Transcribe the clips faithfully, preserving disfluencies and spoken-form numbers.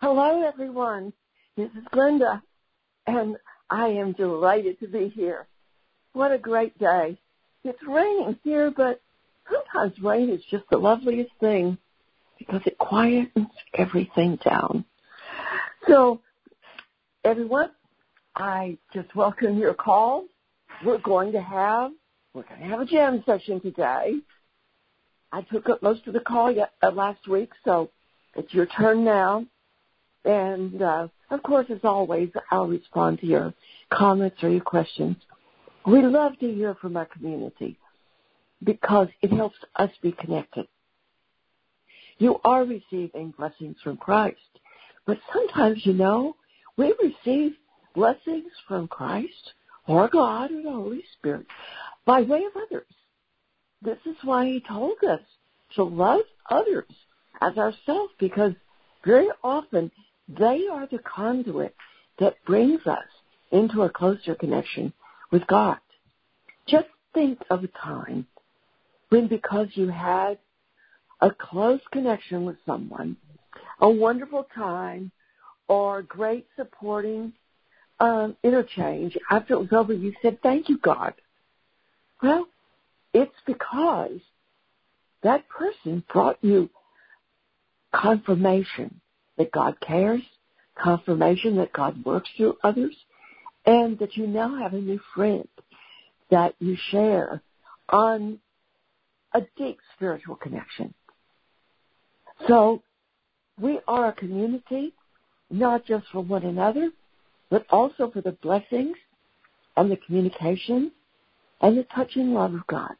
Hello, everyone. This is Glenda, and I am delighted to be here. What a great day. It's raining here, but sometimes rain is just the loveliest thing because it quietens everything down. So, everyone, I just welcome your call. We're going to have, we're going to have a jam session today. I took up most of the call yet, uh, last week, so it's your turn now. And, uh, of course, as always, I'll respond to your comments or your questions. We love to hear from our community because it helps us be connected. You are receiving blessings from Christ, but sometimes, you know, we receive blessings from Christ or God or the Holy Spirit by way of others. This is why he told us to love others as ourselves, because very often they are the conduit that brings us into a closer connection with God. Just think of a time when, because you had a close connection with someone, a wonderful time, or great supporting um, interchange, after it was over, you said, "Thank you, God." Well, it's because that person brought you confirmation that God cares, confirmation that God works through others, and that you now have a new friend that you share on a deep spiritual connection. So we are a community, not just for one another, but also for the blessings and the communication and the touching love of God.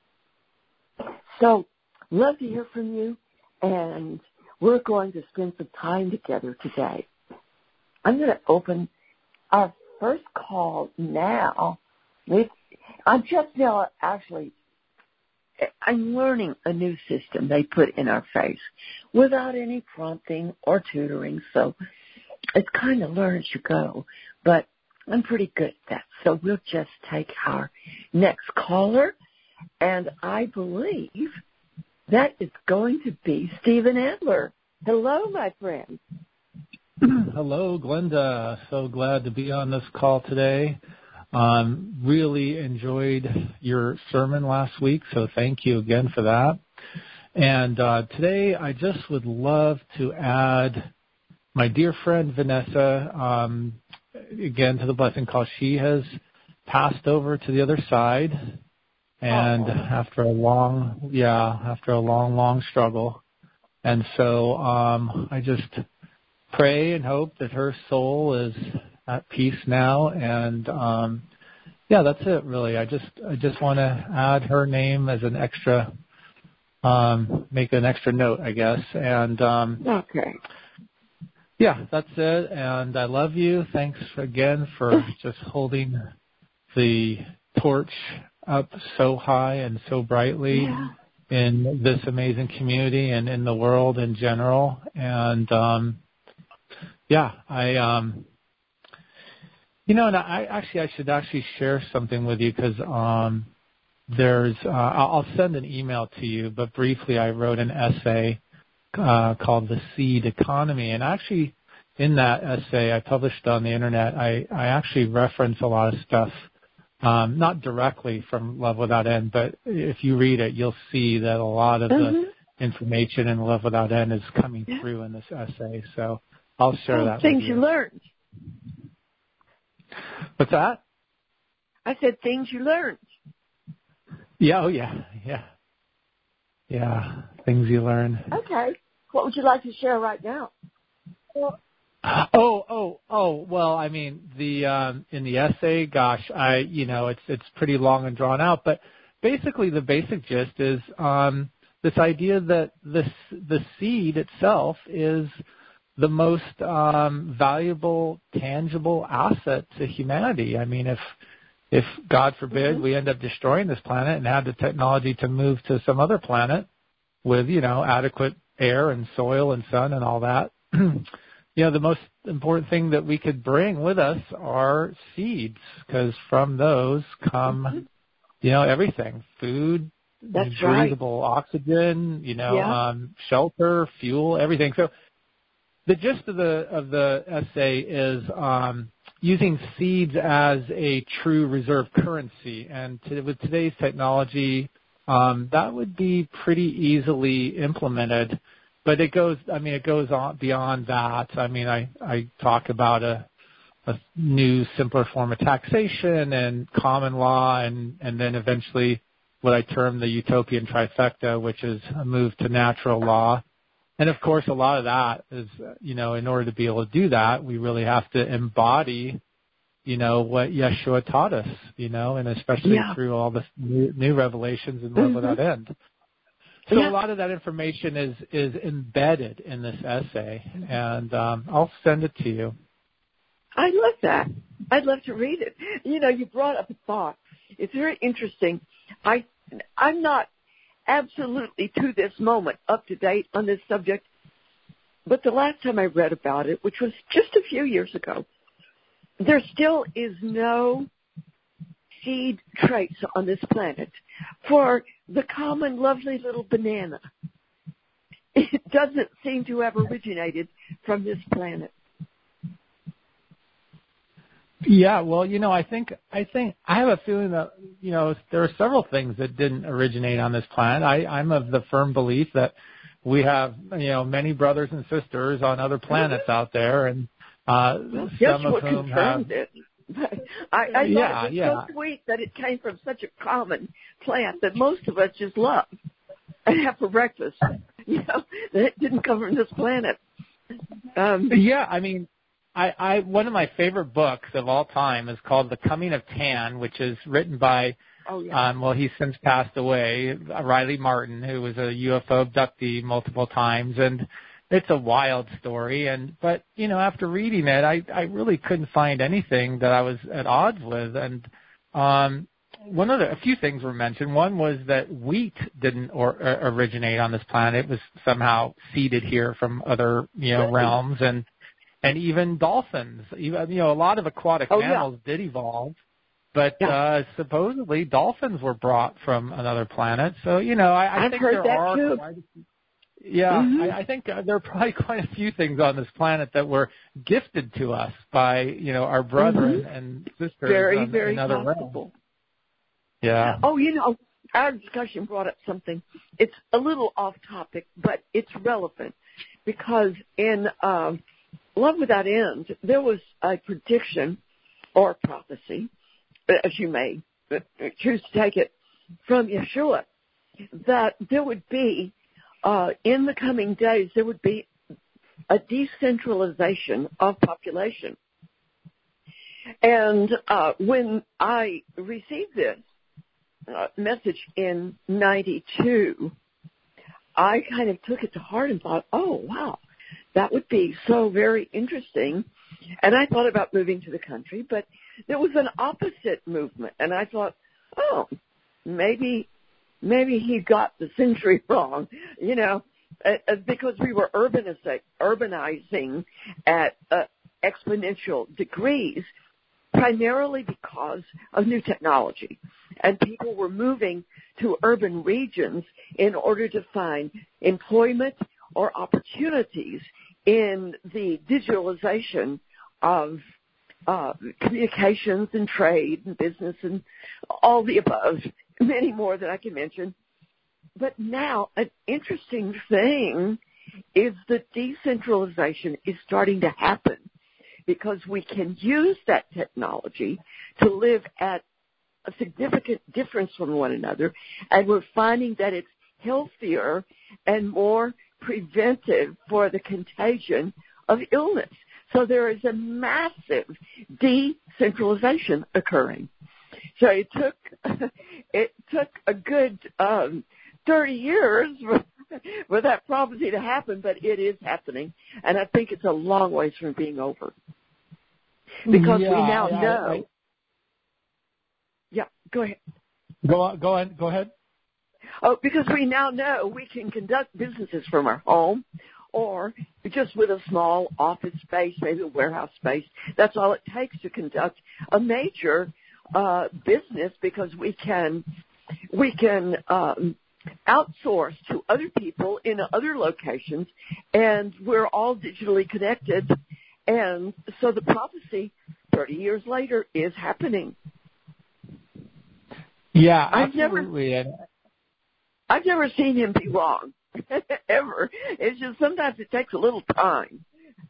So, love to hear from you, and we're going to spend some time together today. I'm going to open our first call now. I'm just now actually, I'm learning a new system they put in our face without any prompting or tutoring, so it's kind of learn as you go, but I'm pretty good at that. So we'll just take our next caller, and I believe that is going to be Stephen Adler. Hello, my friend. Hello, Glenda. So glad to be on this call today. Um, really enjoyed your sermon last week, so thank you again for that. And uh, today I just would love to add my dear friend Vanessa, um, again, to the blessing call. She has passed over to the other side. And oh. after a long, yeah, after a long, long struggle. And so um, I just pray and hope that her soul is at peace now. And, um, yeah, that's it, really. I just I just want to add her name as an extra, um, make an extra note, I guess. And um, okay. Yeah, that's it. And I love you. Thanks again for just holding the torch up so high and so brightly yeah. in this amazing community and in the world in general. And um, yeah, I, um, you know, and I actually I should actually share something with you because um, there's uh, I'll send an email to you, but briefly I wrote an essay uh, called "The Seed Economy," and actually in that essay I published on the internet, I, I actually reference a lot of stuff. Um, not directly from Love Without End, but if you read it, you'll see that a lot of mm-hmm. the information in Love Without End is coming yeah. through in this essay. So I'll share oh, that things with you. you learned. What's that? I said things you learned. Yeah, oh yeah, yeah. Yeah, things you learn. Okay. What would you like to share right now? Well, Oh, oh, oh. Well, I mean, the um, in the essay, gosh, I, you know, it's it's pretty long and drawn out, but basically the basic gist is um, this idea that this the seed itself is the most um, valuable, tangible asset to humanity. I mean, if if God forbid mm-hmm. we end up destroying this planet and have the technology to move to some other planet with, you know, adequate air and soil and sun and all that. You know, the most important thing that we could bring with us are seeds, because from those come, mm-hmm. you know, everything: food, That's breathable right. oxygen, you know, yeah. um, shelter, fuel, everything. So the gist of the of the essay is um, using seeds as a true reserve currency, and to, with today's technology, um, that would be pretty easily implemented. But it goes, I mean, it goes on beyond that. I mean, I I talk about a a new, simpler form of taxation and common law, and and then eventually what I term the utopian trifecta, which is a move to natural law. And of course, a lot of that is, you know, in order to be able to do that, we really have to embody, you know, what Yeshua taught us, you know, and especially yeah. through all the new, new revelations in Love mm-hmm. Without End. So yeah. a lot of that information is, is embedded in this essay, and um, I'll send it to you. I love that. I'd love to read it. You know, you brought up a thought. It's very interesting. I, I'm not absolutely to this moment up to date on this subject, but the last time I read about it, which was just a few years ago, there still is no seed trace on this planet for the common lovely little banana. It doesn't seem to have originated from this planet. Yeah, well, you know, I think I think I have a feeling that, you know, there are several things that didn't originate on this planet. I, I'm of the firm belief that we have, you know, many brothers and sisters on other planets out there, and uh, well, some of what whom have. It. I, I thought yeah, it was yeah. so sweet that it came from such a common plant that most of us just love and have for breakfast. You know, that it didn't come from this planet. Um, yeah, I mean. I, I one of my favorite books of all time is called The Coming of Tan, which is written by, oh, yeah. um, well, he's since passed away, Riley Martin, who was a U F O abductee multiple times, and it's a wild story. And but you know, after reading it, I I really couldn't find anything that I was at odds with. And um, one of the a few things were mentioned. One was that wheat didn't or, uh, originate on this planet; it was somehow seeded here from other you know realms, and And even dolphins, even, you know, a lot of aquatic oh, mammals yeah. did evolve, but yeah. uh, supposedly dolphins were brought from another planet. So, you know, I, I I've think heard there that are too. quite a few, yeah, mm-hmm. I, I think there are probably quite a few things on this planet that were gifted to us by, you know, our brethren mm-hmm. and sisters very, on, very in other possible. realms. Yeah. Oh, you know, our discussion brought up something. It's a little off topic, but it's relevant because in um, Love Without End, there was a prediction or prophecy, as you may choose to take it, from Yeshua, that there would be, uh, in the coming days, there would be a decentralization of population. And uh, when I received this uh, message in ninety-two, I kind of took it to heart and thought, oh, wow, that would be so very interesting. And I thought about moving to the country, but there was an opposite movement. And I thought, oh, maybe maybe he got the century wrong, you know, uh, because we were urbanizing, urbanizing at uh, exponential degrees, primarily because of new technology. And people were moving to urban regions in order to find employment or opportunities in the digitalization of uh, communications and trade and business and all the above, many more that I can mention. But now an interesting thing is that decentralization is starting to happen because we can use that technology to live at a significant difference from one another, and we're finding that it's healthier and more preventive for the contagion of illness. So there is a massive decentralization occurring. So it took it took a good um, thirty years for, for that prophecy to happen, but it is happening, and I think it's a long ways from being over because yeah, we now I, know. I, I, yeah, go ahead. Go on, go on, go ahead. Oh, because we now know we can conduct businesses from our home or just with a small office space, maybe a warehouse space. That's all it takes to conduct a major uh, business because we can we can um, outsourced to other people in other locations, and we're all digitally connected. And so the prophecy thirty years later is happening. Yeah, I've absolutely. never, I've never seen him be wrong, ever. It's just sometimes it takes a little time.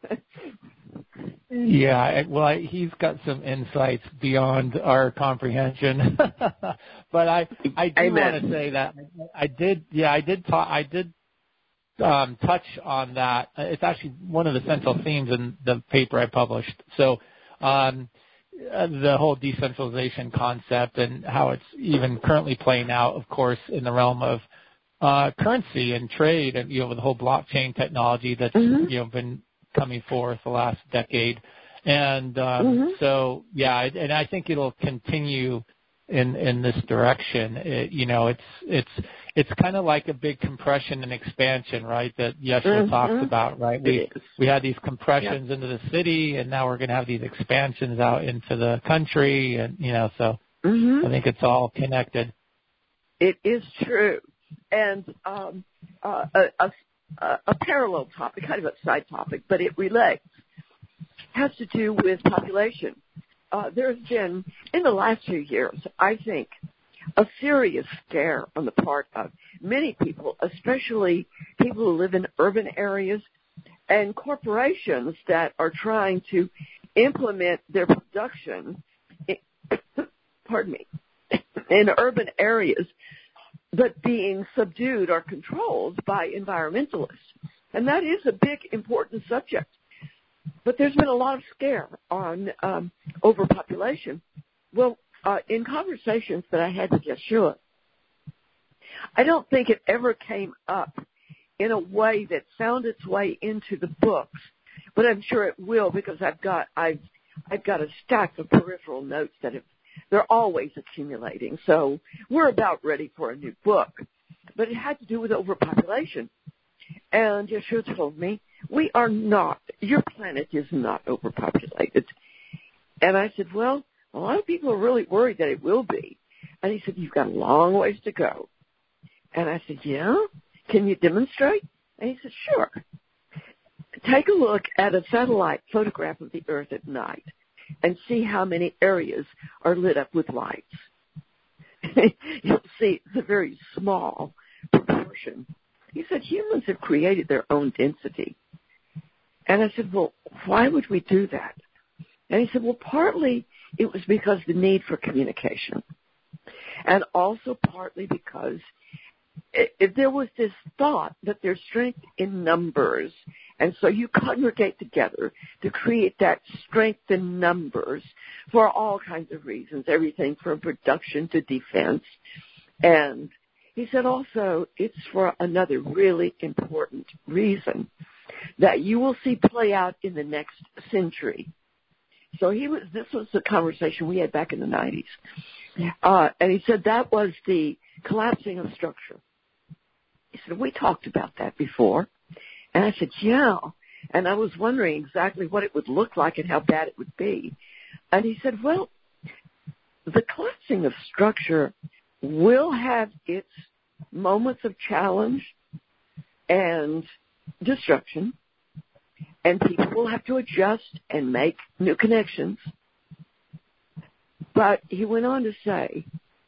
Yeah, well, he's got some insights beyond our comprehension. But I, I do Amen. want to say that I did, yeah, I did talk, I did um, touch on that. It's actually one of the central themes in the paper I published. So, um, the whole decentralization concept and how it's even currently playing out, of course, in the realm of uh, currency and trade, and you know, with the whole blockchain technology that's Mm-hmm. you know been coming forth the last decade. And um, Mm-hmm. so, yeah, and I think it'll continue in in this direction. It, you know, it's it's it's kind of like a big compression and expansion, right? That Yeshua Mm-hmm. talks about, right? We It is. we had these compressions Yep. into the city, and now we're going to have these expansions out into the country, and you know, so Mm-hmm. I think it's all connected. It is true. And um, uh, a, a, a parallel topic, kind of a side topic, but it relates, has to do with population. Uh, there's been, in the last few years, I think, a serious scare on the part of many people, especially people who live in urban areas and corporations that are trying to implement their production, in, pardon me, in urban areas, but being subdued or controlled by environmentalists. And that is a big, important subject. But there's been a lot of scare on um, overpopulation. Well, uh, in conversations that I had with Yeshua, I don't think it ever came up in a way that found its way into the books, but I'm sure it will because I've got I've I've got a stack of peripheral notes that have they're always accumulating. So we're about ready for a new book, but it had to do with overpopulation. And Yeshua told me, we are not, your planet is not overpopulated. And I said, well, a lot of people are really worried that it will be. And he said, you've got a long ways to go. And I said, yeah? Can you demonstrate? And he said, sure. Take a look at a satellite photograph of the Earth at night and see how many areas are lit up with lights. You'll see it's a very small proportion. He said, humans have created their own density. And I said, well, why would we do that? And he said, well, partly it was because the need for communication. And also partly because it, it, there was this thought that there's strength in numbers. And so you congregate together to create that strength in numbers for all kinds of reasons, everything from production to defense. And he said also it's for another really important reason that you will see play out in the next century. So he was. This was the conversation we had back in the nineties. Uh, and he said that was the collapsing of structure. He said, we talked about that before. And I said, yeah. And I was wondering exactly what it would look like and how bad it would be. And he said, well, the collapsing of structure will have its moments of challenge and destruction, and people will have to adjust and make new connections. But he went on to say,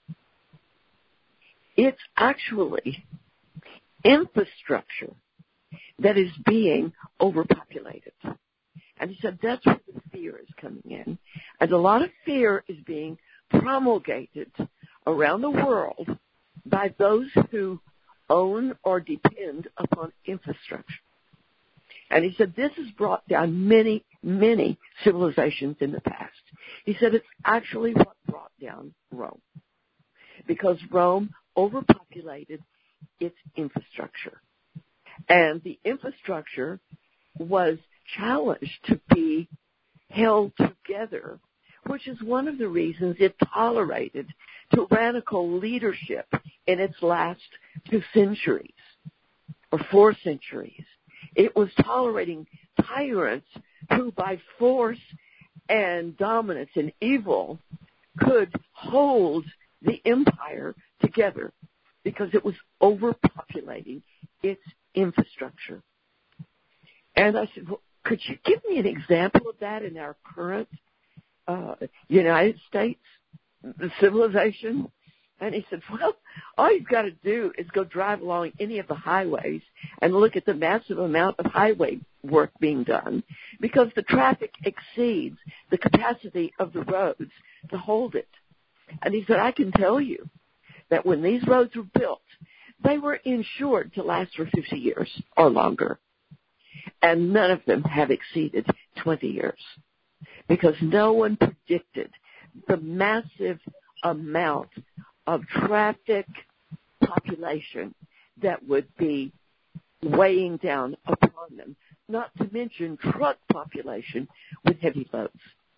it's actually infrastructure that is being overpopulated. And he said that's where the fear is coming in. And a lot of fear is being promulgated around the world by those who own or depend upon infrastructure. And he said this has brought down many, many civilizations in the past. He said it's actually what brought down Rome, because Rome overpopulated its infrastructure. And the infrastructure was challenged to be held together, which is one of the reasons it tolerated tyrannical leadership in its last two centuries or four centuries. It was tolerating tyrants who by force and dominance and evil could hold the empire together. because it was overpopulating its infrastructure. And I said, well, could you give me an example of that in our current uh, United States civilization? And he said, well, all you've got to do is go drive along any of the highways and look at the massive amount of highway work being done because the traffic exceeds the capacity of the roads to hold it. And he said, I can tell you that when these roads were built, they were insured to last for fifty years or longer. And none of them have exceeded twenty years because no one predicted the massive amount of traffic population that would be weighing down upon them, not to mention truck population with heavy loads.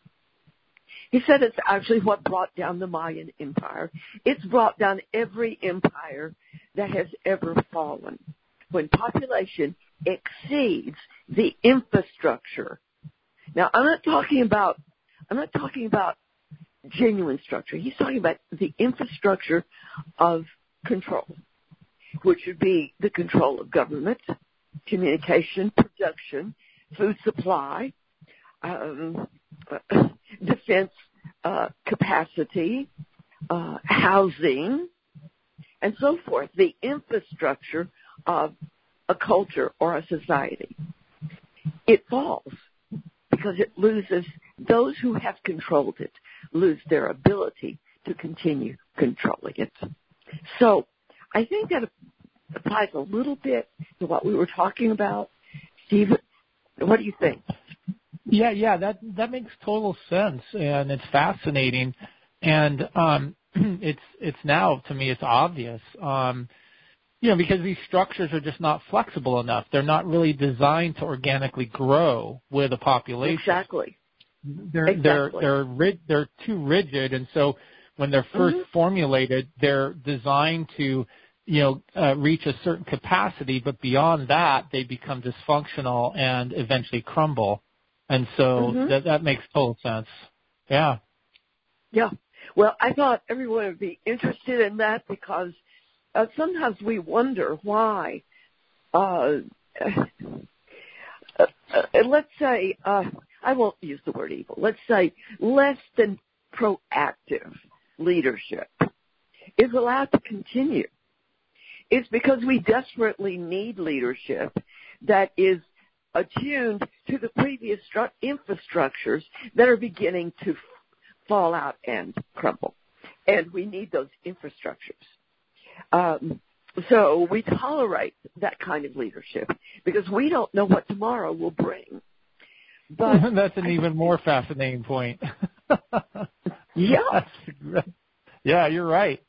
He said it's actually what brought down the Mayan Empire. It's brought down every empire that has ever fallen. When population exceeds the infrastructure. Now, I'm not talking about, I'm not talking about genuine structure. He's talking about the infrastructure of control, which would be the control of government, communication, production, food supply, um, defense uh, capacity, uh, housing, and so forth, the infrastructure of a culture or a society. It falls because it loses, those who have controlled it lose their ability to continue controlling it. So I think that applies a little bit to what we were talking about. Steve, what do you think? Yeah, yeah, that that makes total sense, and it's fascinating, and um, it's it's now to me it's obvious, um, you know, because these structures are just not flexible enough. They're not really designed to organically grow with a population. Exactly. They're exactly. they're they're they're too rigid, and so when they're first mm-hmm. formulated, they're designed to, you know, uh, reach a certain capacity, but beyond that, they become dysfunctional and eventually crumble. And so mm-hmm. that that makes total sense. Yeah. Yeah. Well, I thought everyone would be interested in that because uh, sometimes we wonder why. Uh, uh, uh, let's say, uh, I won't use the word evil. Let's say less than proactive leadership is allowed to continue. It's because we desperately need leadership that is attuned to the previous stru- infrastructures that are beginning to f- fall out and crumble. And we need those infrastructures. Um, so we tolerate that kind of leadership because we don't know what tomorrow will bring. But that's an even more fascinating point. Yeah. Yeah, you're right.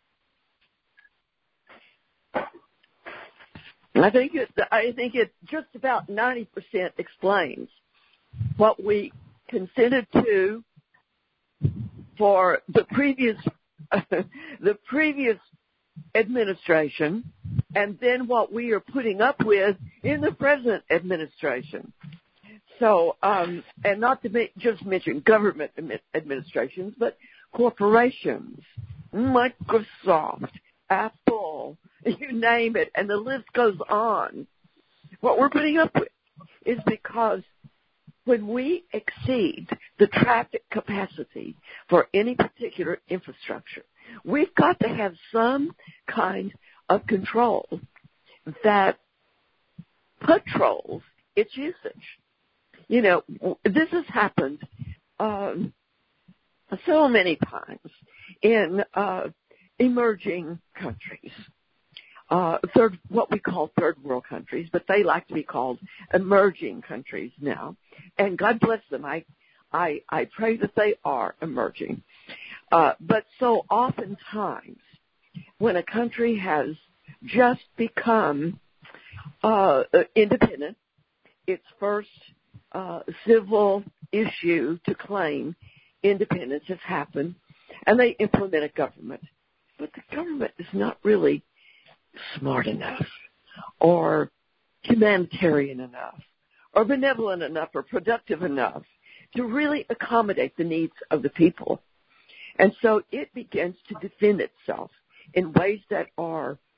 I think it, I think it just about ninety percent explains what we consented to for the previous the previous administration, and then what we are putting up with in the present administration. So, um, and not to make, just mention government administrations, but corporations, Microsoft, Apple, you name it, and the list goes on. What we're putting up with is because when we exceed the traffic capacity for any particular infrastructure, we've got to have some kind of control that patrols its usage. You know, this has happened um, so many times in uh, emerging countries, uh, third, what we call third world countries, but they like to be called emerging countries now. And God bless them. I, I, I pray that they are emerging. Uh, but so oftentimes, when a country has just become uh, independent, its first uh, civil issue to claim independence has happened, and they implement a government. But the government is not really smart enough or humanitarian enough or benevolent enough or productive enough to really accommodate the needs of the people. And so it begins to defend itself in ways that are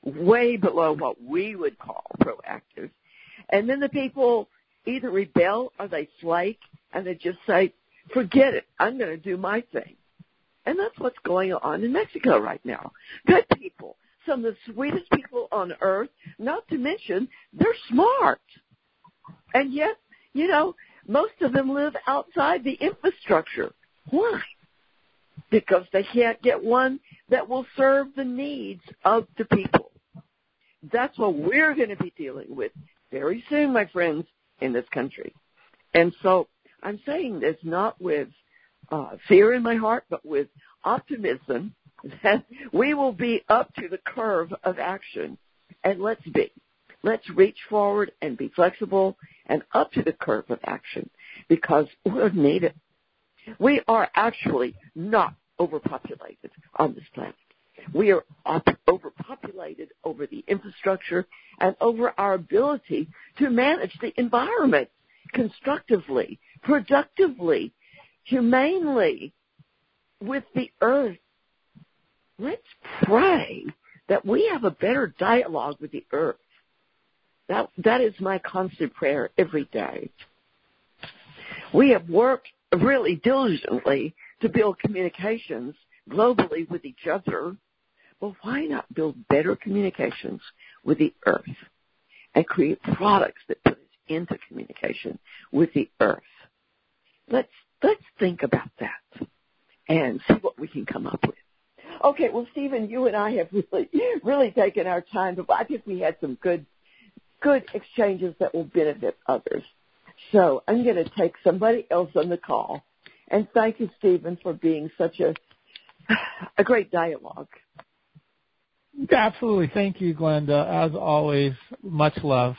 way below what we would call proactive. And then the people either rebel or they flake and they just say, forget it, I'm going to do my thing. And that's what's going on in Mexico right now. Good people, some of the sweetest people on earth, not to mention they're smart. And yet, you know, most of them live outside the infrastructure. Why? Because they can't get one that will serve the needs of the people. That's what we're going to be dealing with very soon, my friends, in this country. And so I'm saying this not with uh, fear in my heart, but with optimism that we will be up to the curve of action. And let's be. Let's reach forward and be flexible and up to the curve of action because we'll need it. We are actually not overpopulated on this planet. We are overpopulated over the infrastructure and over our ability to manage the environment constructively, productively, humanely with the earth. Let's pray that we have a better dialogue with the earth. That, that is my constant prayer every day. We have worked really diligently to build communications globally with each other. Well, why not build better communications with the earth and create products that put us into communication with the earth? Let's let's think about that and see what we can come up with. Okay, well, Stephen, you and I have really really taken our time, but I think we had some good good exchanges that will benefit others. So I'm going to take somebody else on the call. And thank you, Stephen, for being such a a great dialogue. Absolutely. Thank you, Glenda. As always, much love.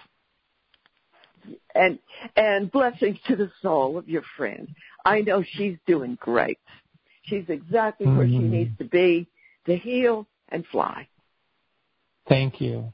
And and blessings to the soul of your friend. I know she's doing great. She's exactly where mm-hmm. she needs to be to heal and fly. Thank you.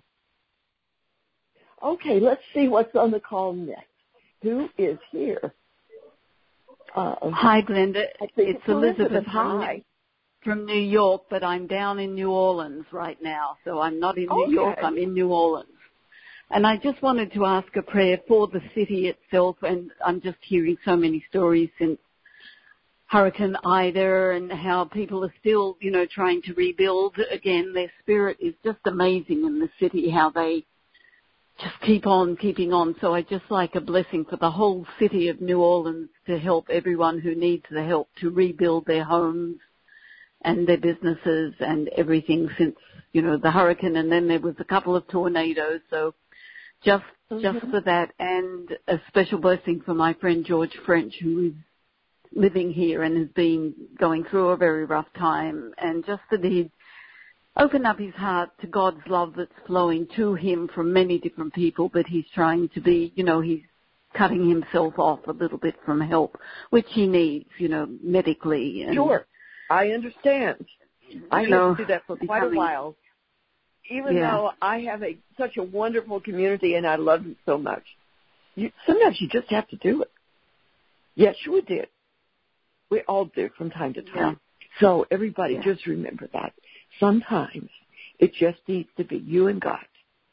Okay, let's see what's on the call next. Who is here? Uh, Hi, Glenda. It's, it's Elizabeth. Elizabeth Hi. From New York, but I'm down in New Orleans right now. So I'm not in New okay. York, I'm in New Orleans. And I just wanted to ask a prayer for the city itself, and I'm just hearing so many stories since Hurricane Ida and how people are still, you know, trying to rebuild again. Their spirit is just amazing in the city, how they just keep on keeping on. So I just like a blessing for the whole city of New Orleans to help everyone who needs the help to rebuild their homes and their businesses and everything since, you know, the hurricane, and then there was a couple of tornadoes. So just mm-hmm. just for that, and a special blessing for my friend George French, who is living here and has been going through a very rough time, and just that he'd open up his heart to God's love that's flowing to him from many different people, but he's trying to be, you know, he's cutting himself off a little bit from help, which he needs, you know, medically. And, sure. I understand. I had know, to do that for quite a while. Even yeah. though I have a such a wonderful community and I love it so much. You, sometimes you just have to do it. Yeshua did. We all do from time to time. Yeah. So everybody yeah. just remember that. Sometimes it just needs to be you and God.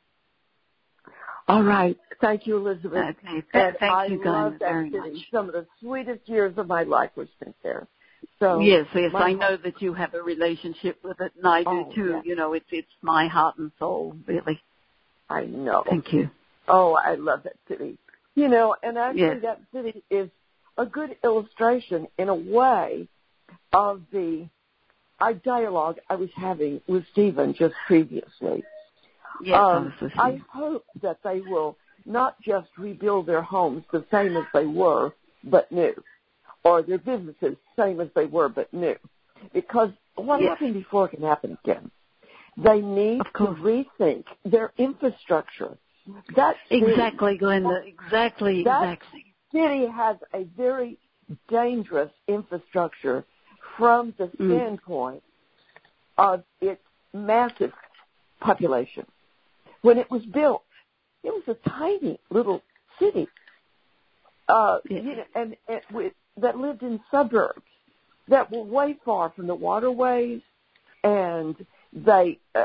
All right. Thank you, Elizabeth. Okay. And Thank I you guys love that very city. much. Some of the sweetest years of my life were spent there. So yes, yes, I know that you have a relationship with it, and I do oh, too. Yeah. You know, it's it's my heart and soul, really. I know. Thank you. Oh, I love that city. You know, and actually yes. that city is a good illustration in a way of the our dialogue I was having with Stephen just previously. Yes, um, I, I hope that they will not just rebuild their homes the same as they were, but new, or their businesses same as they were, but new. Because what yes. happened before can happen again. They need to rethink their infrastructure. That city, exactly, Glenda. Exactly, that exactly. City has a very dangerous infrastructure from the mm. standpoint of its massive population. When it was built, it was a tiny little city, uh, yes. you know, and, and with, that lived in suburbs that were way far from the waterways, and they uh,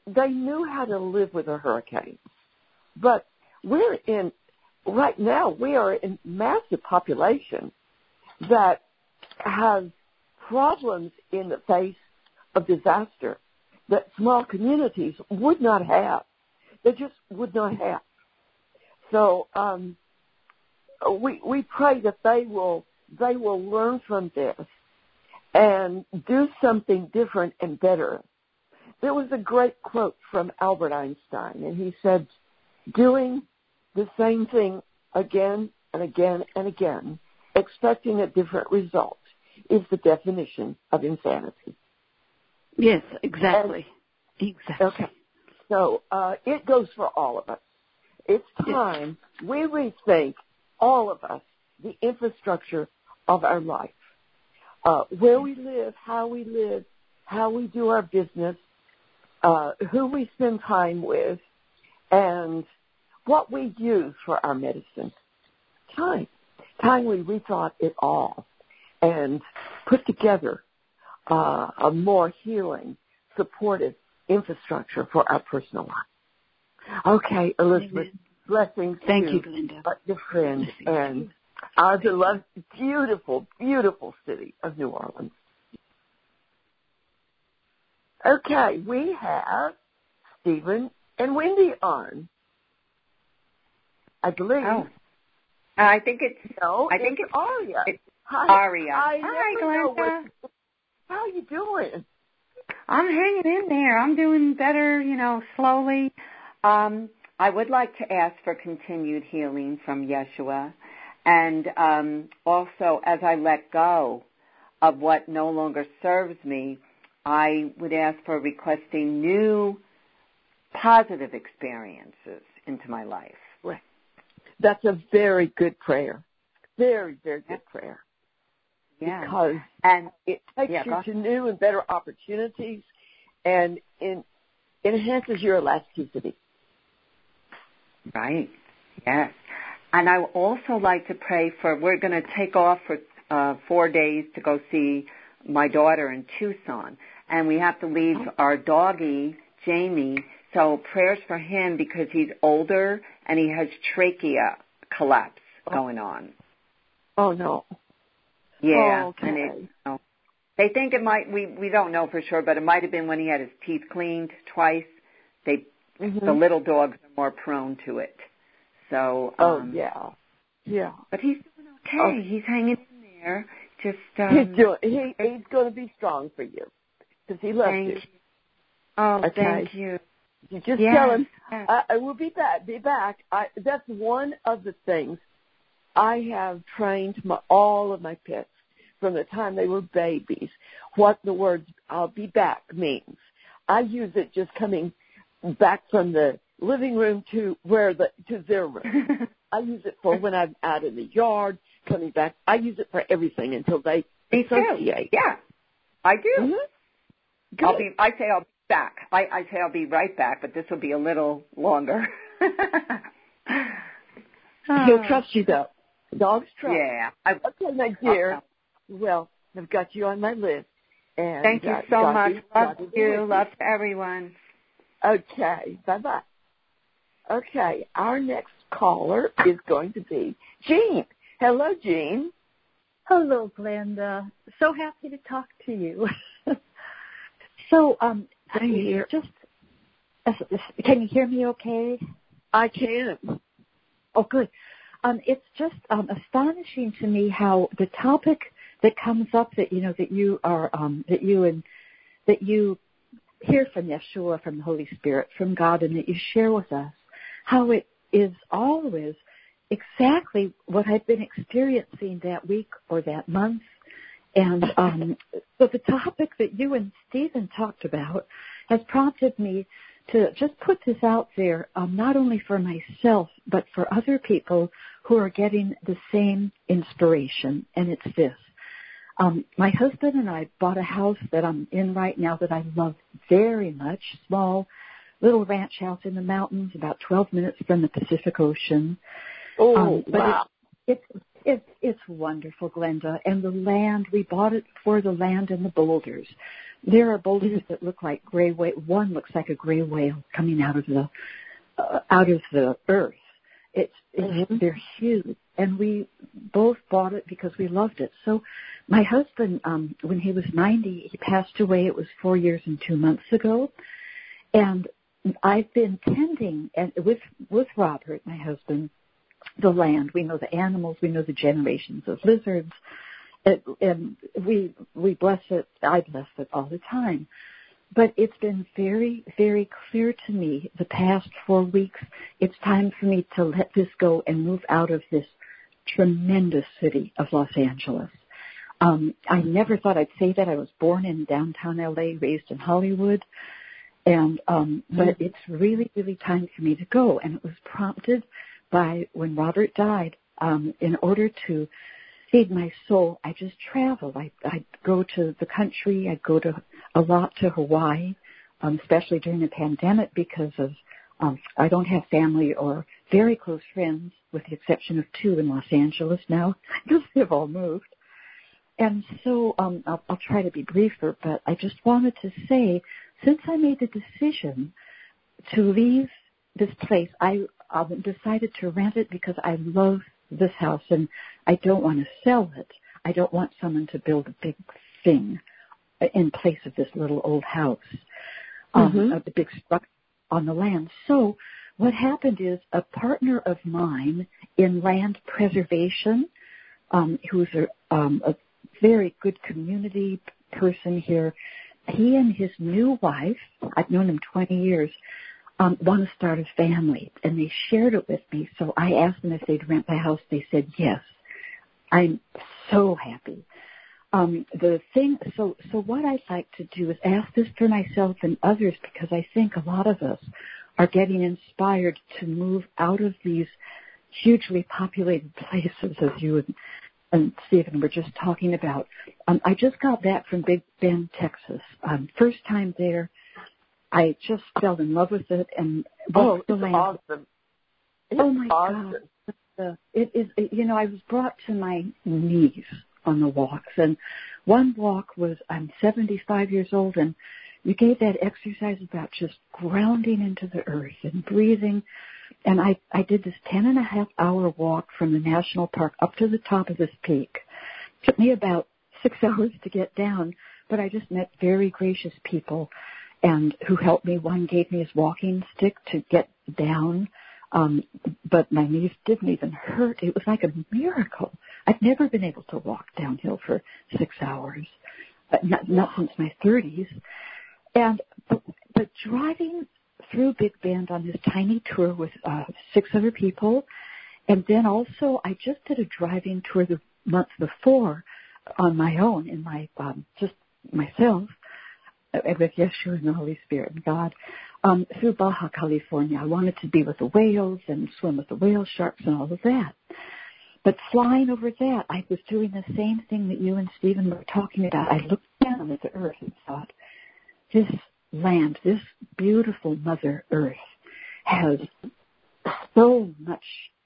they knew how to live with a hurricane. But we're in, right now, we are in massive population that has problems in the face of disaster that small communities would not have. They just would not have. So um, we we pray that they will they will learn from this and do something different and better. There was a great quote from Albert Einstein, and he said, "Doing the same thing again and again and again, expecting a different result, is the definition of insanity." Yes, exactly. And, exactly. Okay. So uh, it goes for all of us. It's time yes. we rethink, all of us, the infrastructure of our life. Uh, where we live, how we live, how we do our business, uh, who we spend time with, and what we use for our medicine. Time. Time we rethought it all and put together uh, a more healing, supportive infrastructure for our personal life. Okay, Elizabeth, Amen. Blessings Thank to you, Glenda. your friend and our beloved, beautiful, beautiful city of New Orleans. Okay, we have Stephen and Wendy on. I believe. Oh. Uh, I think it's. No, I think it's it's Aria. It's Hi, Aria. I Hi, never know Glenda. what, how are you doing? I'm hanging in there. I'm doing better, you know, slowly. Um, I would like to ask for continued healing from Yeshua. And um, also, as I let go of what no longer serves me, I would ask for requesting new positive experiences into my life. Right. That's a very good prayer. Very, very good yeah. prayer. Yeah. Because and it takes yeah, you to new and better opportunities and in, enhances your elasticity. Right. Yes. And I would also like to pray for, we're going to take off for uh, four days to go see my daughter in Tucson. And we have to leave our doggie, Jamie. So prayers for him because he's older and he has trachea collapse going on. Oh, no. Yeah. Oh, okay. And it, you know, they think it might, we, we don't know for sure, but it might have been when he had his teeth cleaned twice. They, mm-hmm. The little dogs are more prone to it. So, um, oh, yeah. Yeah. But he's doing okay. Oh. He's hanging in there. Just, um, he's, doing, he, he's going to be strong for you because he loves thank you. you. Oh, okay. thank you. You just yes. tell him, yes. I, I will be back, be back. I, that's one of the things I have trained my, all of my pets from the time they were babies, what the words "I'll be back" means. I use it just coming back from the living room to where the to their room. I use it for when I'm out in the yard, coming back. I use it for everything until they Me associate. Too. Yeah, I do. Mm-hmm. I'll be. I say I'll be back. I, I say I'll be right back, but this will be a little longer. He'll trust you though. Dogs trust. Yeah. I, okay, my dear. Well, I've got you on my list. And thank you uh, so God much. Be, love you. Love to everyone. Okay. Bye-bye. Okay. Our next caller is going to be Jean. Hello, Jean. Hello, Glenda. So happy to talk to you. so, um, Same here. Just, uh, can you hear me okay? I can. Oh, good. Um, it's just um, astonishing to me how the topic that comes up that you know that you are um, that you and that you hear from Yeshua, from the Holy Spirit, from God, and that you share with us, how it is always exactly what I've been experiencing that week or that month. And um, so the topic that you and Stephen talked about has prompted me to just put this out there, um, not only for myself, but for other people who are getting the same inspiration. And it's this. Um, my husband and I bought a house that I'm in right now that I love very much, small little ranch house in the mountains, about twelve minutes from the Pacific Ocean. Oh, um, but wow. It, it's, It's it's wonderful, Glenda. And the land, we bought it for the land and the boulders. There are boulders that look like gray whale. One looks like a gray whale coming out of the uh, out of the earth. It's, it's mm-hmm. They're huge, and we both bought it because we loved it. So, my husband, um, when he was ninety, he passed away. It was four years and two months ago, and I've been tending and with with Robert, my husband, the land. We know the animals. We know the generations of lizards, it, and we we bless it. I bless it all the time. But it's been very, very clear to me the past four weeks, it's time for me to let this go and move out of this tremendous city of Los Angeles. Um, I never thought I'd say that. I was born in downtown L A, raised in Hollywood. And um, but mm-hmm. it's really, really time for me to go. And it was prompted by when Robert died. Um, in order to feed my soul, I just traveled. I, I'd go to the country. I'd go to a lot to Hawaii, um, especially during the pandemic because of um, I don't have family or very close friends, with the exception of two in Los Angeles now, because they've all moved. And so um, I'll, I'll try to be briefer, but I just wanted to say, since I made the decision to leave this place, I um, decided to rent it because I love this house and I don't want to sell it. I don't want someone to build a big thing in place of this little old house, um, mm-hmm. of the big structure on the land. So what happened is a partner of mine in land preservation, um, who's a, um, a very good community person here, he and his new wife, I've known him twenty years, um, want to start a family, and they shared it with me. So I asked them if they'd rent my house. They said yes. I'm so happy. Um, the thing, so, so what I'd like to do is ask this for myself and others, because I think a lot of us are getting inspired to move out of these hugely populated places, as you and, and Stephen were just talking about. Um, I just got back from Big Bend, Texas. Um, first time there. I just fell in love with it and oh, the it's land. awesome. It's oh my awesome. God. Uh, it is, it, you know, I was brought to my knees on the walks, and one walk was, I'm seventy-five years old, and you gave that exercise about just grounding into the earth and breathing, and I, I did this ten and a half hour walk from the national park up to the top of this peak. It took me about six hours to get down, but I just met very gracious people and who helped me. One gave me his walking stick to get down. Um, but my knees didn't even hurt. It was like a miracle. I've never been able to walk downhill for six hours, uh, not, not since my thirties. And but, but driving through Big Bend on this tiny tour with uh, six other people, and then also I just did a driving tour the month before on my own, in my um, just myself, uh, with Yeshua and the Holy Spirit and God. Um, through Baja California. I wanted to be with the whales and swim with the whale sharks and all of that. But flying over that, I was doing the same thing that you and Stephen were talking about. I looked down at the earth and thought, this land, this beautiful Mother Earth has so much.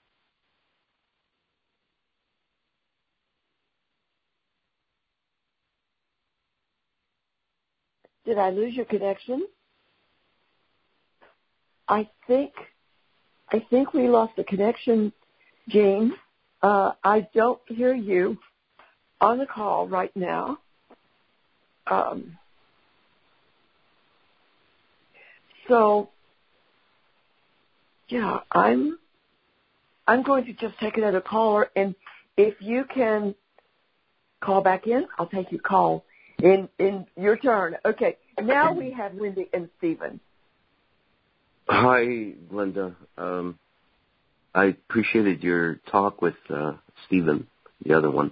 Did I lose your connection? I think, I think we lost the connection, Jean. Uh, I don't hear you on the call right now. Um, so, yeah, I'm, I'm going to just take another caller, and if you can call back in, I'll take your call in, in your turn. Okay, now we have Wendy and Stephen. Hi, Glenda. Um, I appreciated your talk with uh, Stephen, the other one.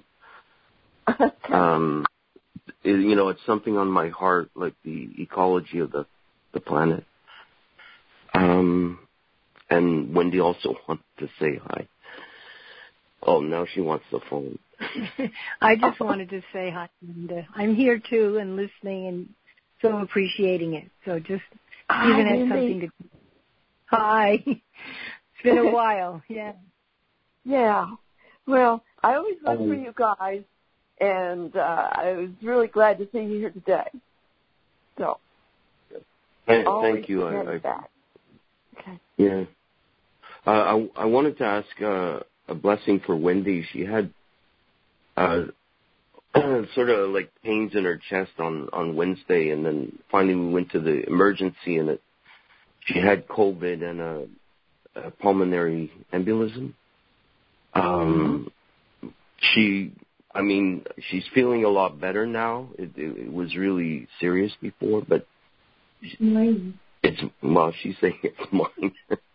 um, it, you know, it's something on my heart, like the ecology of the, the planet. Um, and Wendy also wanted to say hi. Oh, now she wants the phone. I just wanted to say hi, Linda. I'm here too and listening and so appreciating it. So just Stephen has something to. Hi. It's been a while. Yeah. Yeah. Well, I always look Um, for you guys, and uh, I was really glad to see you here today. So, Thank, always thank you. I, I, that. Okay. yeah. Uh, I, I wanted to ask uh, a blessing for Wendy. She had uh, sort of like pains in her chest on, on Wednesday, and then finally we went to the emergency, and it, she had COVID and a, a pulmonary embolism. Um, mm-hmm. She, I mean, she's feeling a lot better now. It, it, it was really serious before, but Mine. it's, well, she's saying it's mine.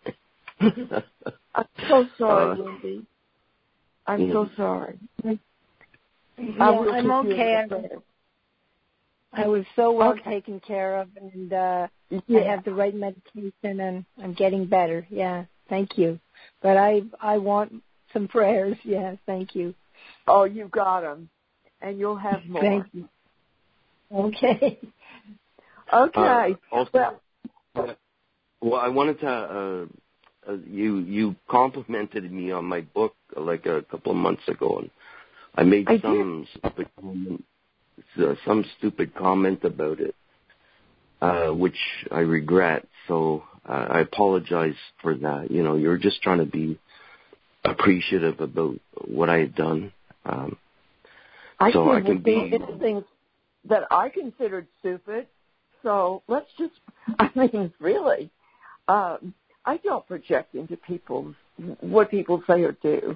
I'm so sorry, uh, Wendy. I'm yeah. so sorry. Yeah, I will I'm keep you okay. in prayer. I was so well Okay. taken care of, and uh, Yeah. I have the right medication, and I'm getting better. Yeah, thank you. But I I want some prayers. Yeah, thank you. Oh, you got them, and you'll have more. Thank you. Okay. Okay. Uh, also, well, uh, well, I wanted to. Uh, uh, you you complimented me on my book uh, like a couple of months ago, and I made I some stupid comment, uh, some stupid comment about it, uh, which I regret. So uh, I apologize for that. You know, you're just trying to be appreciative about what I had done. Um, I so I can can see be. things that I considered stupid. So let's just, I mean, really, um, I don't project into people's, what people say or do.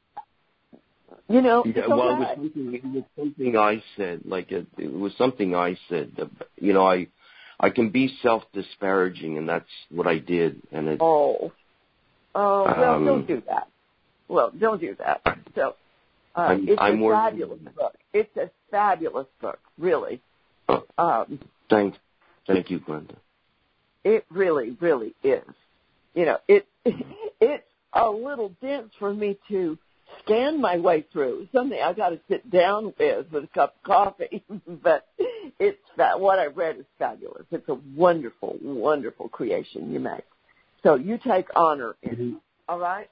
You know, Yeah, it's well, okay. it was something. It was something I said. Like it, it was something I said. You know, I, I can be self-disparaging, and that's what I did. And it. Oh, oh, well, um, don't do that. Well, don't do that. So, uh, I'm, it's I'm a fabulous book. It's a fabulous book, really. Oh, Um, thanks, thank you, Glenda. It really, really is. You know, it it's a little dense for me to scan my way through. Something I got to sit down with with a cup of coffee. But it's that what I read is fabulous. It's a wonderful, wonderful creation you make. So you take honor in it. All right.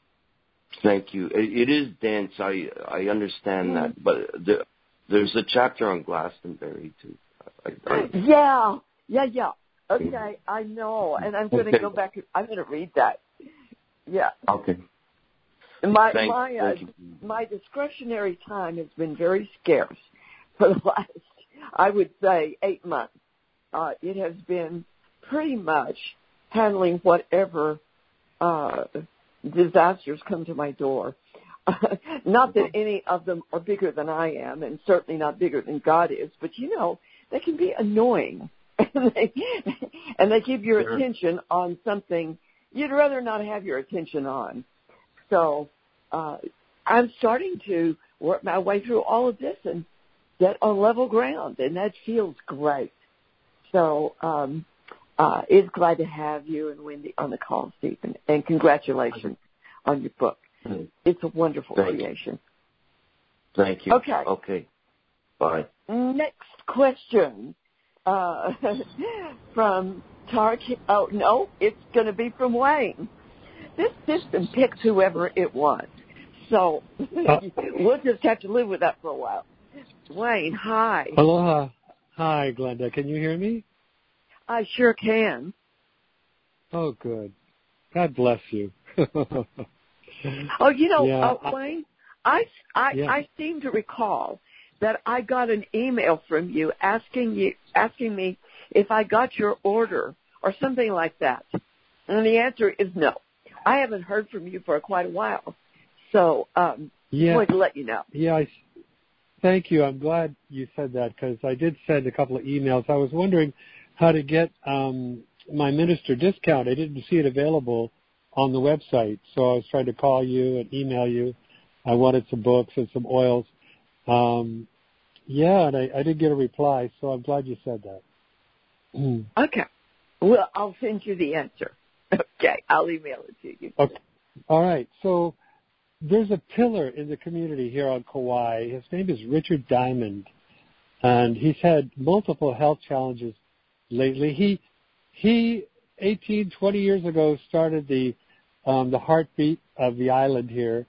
Thank you. It, it is dense. I I understand Mm-hmm. that, but the, there's a chapter on Glastonbury too. I, I, Yeah, yeah, yeah. Okay, I know, and I'm going to okay. go back. I'm going to read that. Yeah. Okay. My Thank, my uh, thank you. my discretionary time has been very scarce for the last, I would say, eight months. Uh, it has been pretty much handling whatever uh, disasters come to my door. Not that any of them are bigger than I am, and certainly not bigger than God is. But you know, they can be annoying, and they and they keep your Sure. attention on something you'd rather not have your attention on. So uh, I'm starting to work my way through all of this and get on level ground, and that feels great. So um, uh, it's glad to have you and Wendy on the call, Stephen, and congratulations on your book. It's a wonderful Thank creation. You. Thank you. Okay. Okay. Bye. Next question uh, from Tark. Oh, no, it's going to be from Wayne. This system picks whoever it wants. So Uh, we'll just have to live with that for a while. Wayne, hi. Aloha. Hi, Glenda. Can you hear me? I sure can. Oh, good. God bless you. Oh, you know, Yeah, uh, I- Wayne, I, I, Yeah. I seem to recall that I got an email from you asking you asking me if I got your order or something like that. And the answer is no. I haven't heard from you for quite a while. So um, Yeah. just wanted to let you know. Yeah, I, thank you. I'm glad you said that because I did send a couple of emails. I was wondering how to get um, my minister discount. I didn't see it available on the website, so I was trying to call you and email you. I wanted some books and some oils. Um, yeah, and I, I did get a reply, so I'm glad you said that. Okay. Well, I'll send you the answer. Okay, I'll email it to you. Okay. All right. So there's a pillar in the community here on Kauai. His name is Richard Diamond, and he's had multiple health challenges lately. He he eighteen, twenty years ago started the um, the heartbeat of the island here,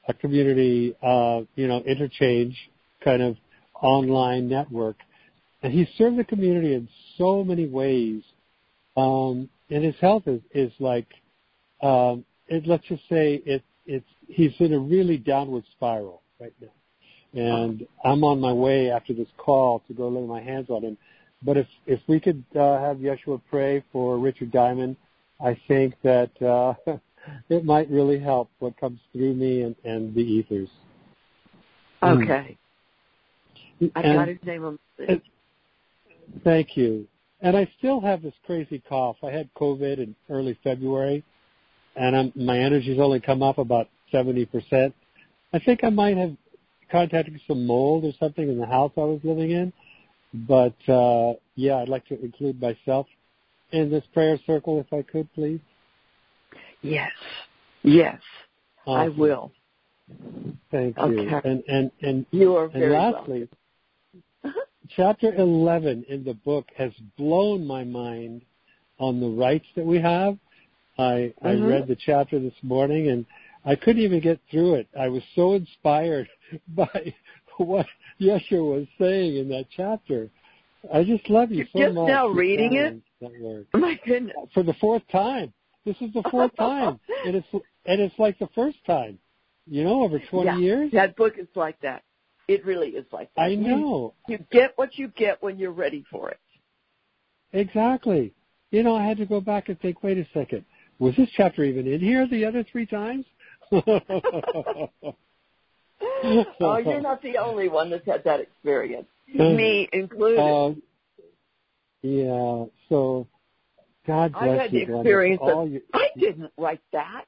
a community, uh, you know, interchange kind of online network. And he served the community in so many ways. Um, and his health is, is like, um, it, let's just say it, it's, he's in a really downward spiral right now. And I'm on my way after this call to go lay my hands on him. But if, if we could uh, have Yeshua pray for Richard Diamond, I think that uh, it might really help what comes through me and, and the ethers. Okay. Mm. I And, got his name on the and, Thank you. And I still have this crazy cough. I had COVID in early February, and I'm, my energy's only come up about seventy percent. I think I might have contacted some mold or something in the house I was living in. But, uh, yeah, I'd like to include myself in this prayer circle if I could, please. Yes. Yes. Awesome. I will. Thank you. Okay. And, and, and, You are and very lastly, welcome. chapter eleven in the book has blown my mind on the rights that we have. I, I Mm-hmm. read the chapter this morning, and I couldn't even get through it. I was so inspired by what Yeshua was saying in that chapter. I just love you You're so just much. now reading it? Network. My goodness. For the fourth time. This is the fourth time. And it's and it's like the first time. You know, over twenty yeah, years. That book is like that. It really is like that. I know. You, you get what you get when you're ready for it. Exactly. You know, I had to go back and think, wait a second, was this chapter even in here the other three times? Oh, you're not the only one that's had that experience. Me included. Uh, yeah, so God bless I had you, the experience Glenda, of, you... I didn't write that.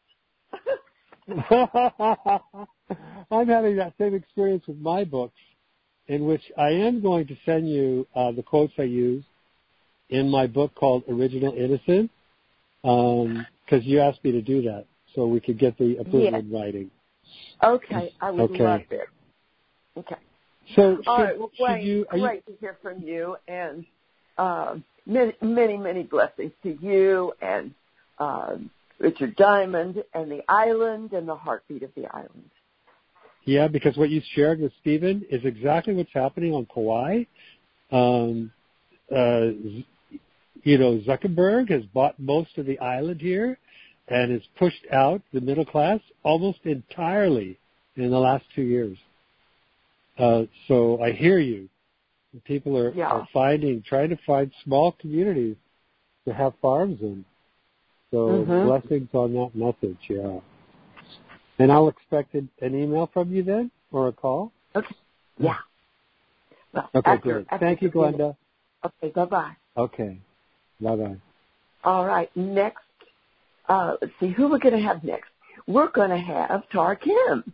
I'm having that same experience with my books, in which I am going to send you uh, the quotes I use in my book called Original Innocence, because um, you asked me to do that so we could get the approval yes. in writing. Okay, I would okay. love it. Okay. So should, all right, well, Wayne, you, great you... to hear from you, and uh, many, many, many blessings to you and uh, Richard Diamond and the island and the heartbeat of the island. Yeah, because what you shared with Stephen is exactly what's happening on Kauai. Um, uh, you know, Zuckerberg has bought most of the island here and has pushed out the middle class almost entirely in the last two years. Uh, so I hear you. People are, yeah. are finding, trying to find small communities to have farms in. So mm-hmm. blessings on that message, yeah. And I'll expect an email from you then, or a call? Okay. Yeah. Well, okay, after, great. after Thank you, Glenda. Okay, bye-bye. Okay, bye-bye. All right, next, uh, let's see, who we're going to have next. We're going to have Tara Kim.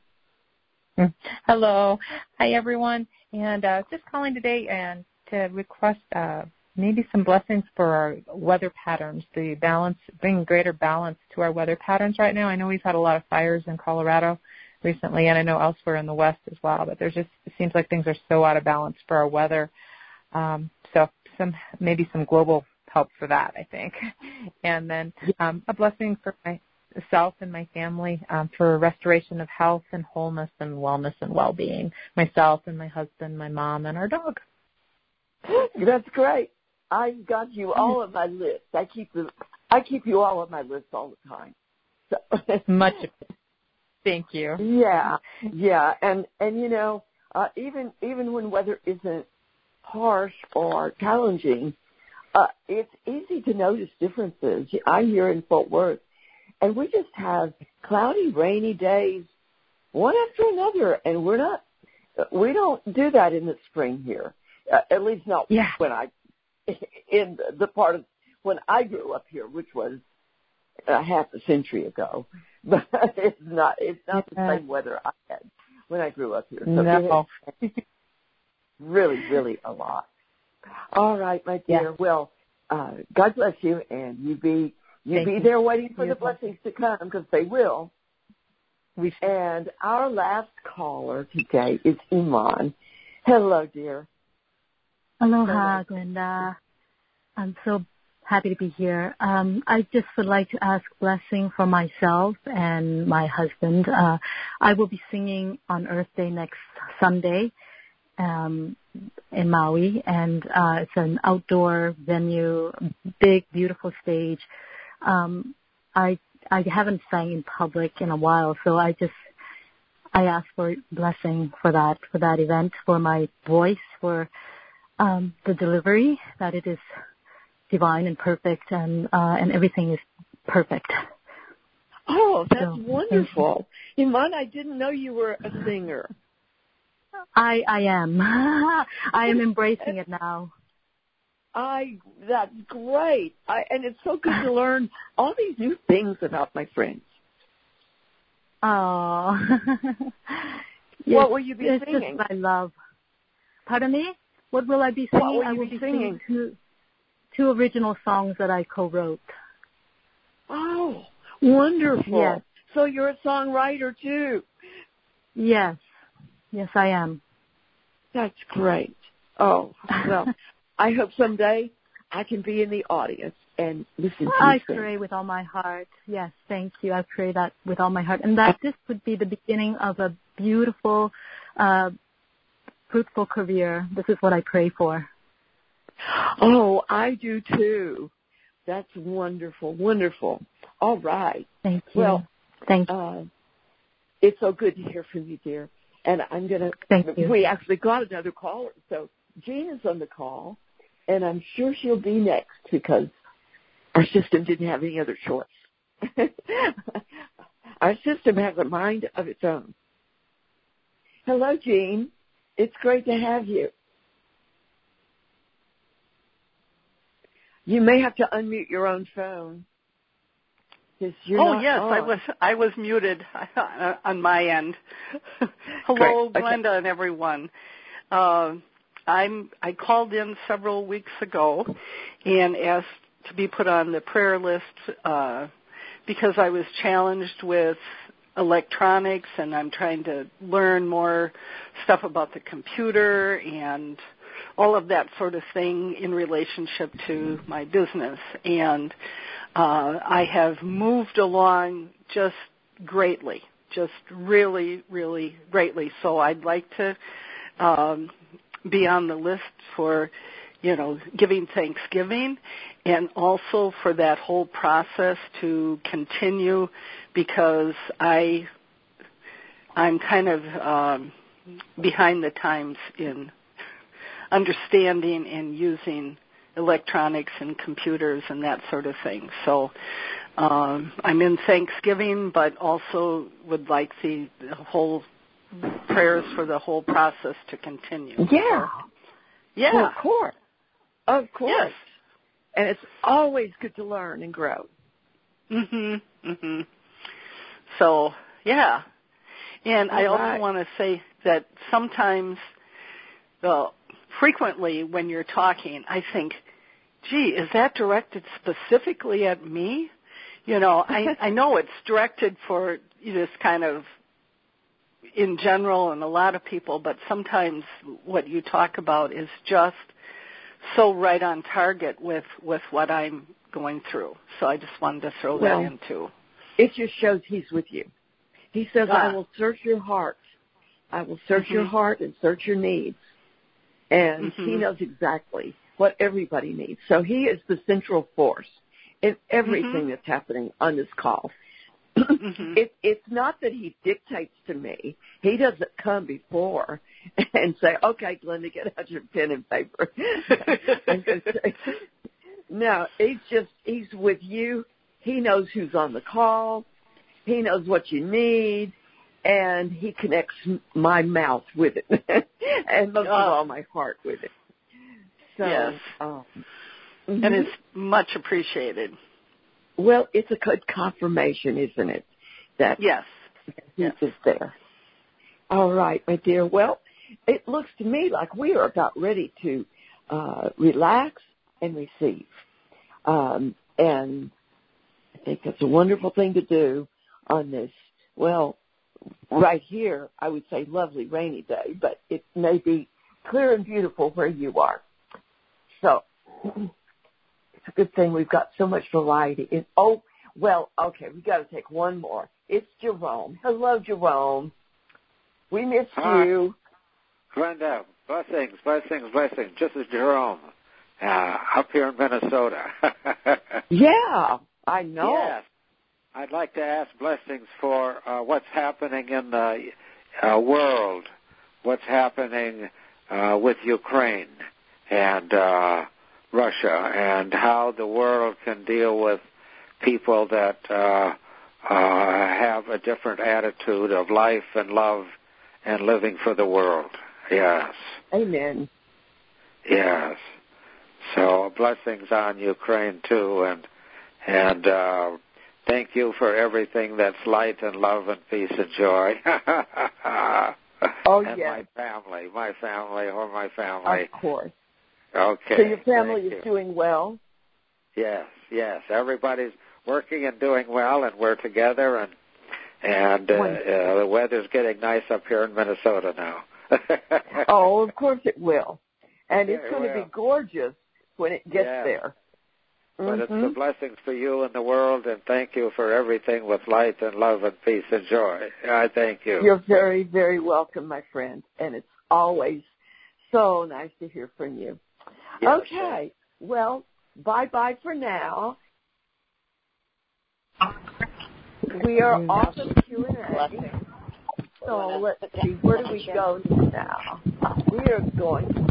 Hello. Hi, everyone. And uh, just calling today and to request uh, maybe some blessings for our weather patterns, the balance, bring greater balance to our weather patterns right now. I know we've had a lot of fires in Colorado recently, and I know elsewhere in the West as well, but there's just, it seems like things are so out of balance for our weather. Um, so some maybe some global help for that, I think. And then um, a blessing for myself and my family um, for restoration of health and wholeness and wellness and well-being. Myself and my husband, my mom, and our dog. That's great. I've got you all on my list. I keep the, I keep you all on my list all the time. So. Much. Thank you. Yeah, yeah, and and you know, uh, even even when weather isn't harsh or challenging, uh, it's easy to notice differences. I'm here in Fort Worth, and we just have cloudy, rainy days, one after another, and we're not, we don't do that in the spring here. Uh, at least not yeah. when I, in the part of when I grew up here, which was a half a century ago. But it's not, it's not yeah. the same weather I had when I grew up here. So no. really, really a lot. All right, my dear. Yeah. Well, uh, God bless you, and you be you Thank be you. there waiting for You're the blessings to come, because they will. We and our last caller today is Iman. Hello, dear. Aloha, Glenda. I'm so Happy to be here. Um, I just would like to ask blessing for myself and my husband. Uh, I will be singing on Earth Day next Sunday um, in Maui, and uh, it's an outdoor venue, big, beautiful stage. Um, I I haven't sang in public in a while, so I just I ask for blessing for that for that event, for my voice, for um, the delivery, that it is divine and perfect, and uh, and everything is perfect. Oh, that's so, wonderful. Iman, I didn't know you were a singer. I I am. I am embracing it now. I that's great. I and it's so good to learn all these new things about my friends. Oh. What will you be it's singing? Just my love. Pardon me? What will I be singing? What will you I will be be singing? singing two, two original songs that I co-wrote. Oh, wonderful. Yes. So you're a songwriter too. Yes. Yes, I am. That's great. Oh, well, I hope someday I can be in the audience and listen to I you sing. pray with all my heart. Yes, thank you. I pray that with all my heart. And that this would be the beginning of a beautiful, uh, fruitful career. This is what I pray for. Oh, I do too. That's wonderful, wonderful. All right. Thank you. Well, thank you. Uh, it's so good to hear from you, dear. And I'm going to, Thank you. We actually got another caller. So Jean is on the call, and I'm sure she'll be next because our system didn't have any other choice. Our system has a mind of its own. Hello, Jean. It's great to have you. You may have to unmute your own phone. You're oh not yes, on. I was I was muted on my end. Hello, Great. Glenda Okay. and everyone. Uh, I'm I called in several weeks ago and asked to be put on the prayer list uh, because I was challenged with electronics and I'm trying to learn more stuff about the computer and all of that sort of thing in relationship to my business. And uh, I have moved along just greatly, just really, really greatly. So I'd like to um, be on the list for, you know, giving Thanksgiving and also for that whole process to continue because I, I'm kind of um, behind the times in understanding and using electronics and computers and that sort of thing. So um, I'm in Thanksgiving, but also would like the, the whole prayers for the whole process to continue. Yeah. Yeah. Well, of course. Of course. Yes. And it's always good to learn and grow. Mhm. Mhm. So, yeah. And All I also right. want to say that sometimes the frequently when you're talking, I think, gee, is that directed specifically at me? You know, I, I know it's directed for this kind of in general and a lot of people, but sometimes what you talk about is just so right on target with, with what I'm going through. So I just wanted to throw well, that in too. It just shows he's with you. He says, Ah. I will search your heart. I will search Mm-hmm. your heart and search your needs. And Mm-hmm. he knows exactly what everybody needs. So he is the central force in everything Mm-hmm. that's happening on this call. Mm-hmm. it, it's not that he dictates to me. He doesn't come before and say, okay, Glenda, get out your pen and paper. I'm gonna say, no, he's just, he's with you. He knows who's on the call. He knows what you need. And he connects my mouth with it, and most oh. of all, my heart with it. So, yes. um, and mm-hmm. it's much appreciated. Well, it's a good confirmation, isn't it? That yes, he yes. is there. All right, my dear. Well, it looks to me like we are about ready to uh, relax and receive, um, and I think that's a wonderful thing to do on this. Well. Right here, I would say lovely rainy day, but it may be clear and beautiful where you are. So It's a good thing we've got so much variety. In, oh, well, okay, we got to take one more. It's Jerome. Hello, Jerome. We missed Hi. you. Glenda, blessings, blessings, blessings. This is Jerome, uh, up here in Minnesota. Yeah, I know. Yes. I'd like to ask blessings for uh, what's happening in the uh, world, what's happening uh, with Ukraine and uh, Russia, and how the world can deal with people that uh, uh, have a different attitude of life and love and living for the world. Yes. Amen. Yes. So blessings on Ukraine too, and and uh, thank you for everything that's light and love and peace and joy. Oh, and yes. my family, my family, or my family. Of course. Okay. So your family thank is you. doing well? Yes, yes. Everybody's working and doing well, and we're together, and and uh, uh, the weather's getting nice up here in Minnesota now. Oh, of course it will. And Yeah, it's it going to will. be gorgeous when it gets Yeah. there. But Mm-hmm. it's a blessing for you and the world, and thank you for everything with light and love and peace and joy. I thank you. You're very, very welcome, my friend. And it's always so nice to hear from you. Yes, Okay. Well, bye-bye for now. We are off of Q and A. So let's see, where do we go now? We are going.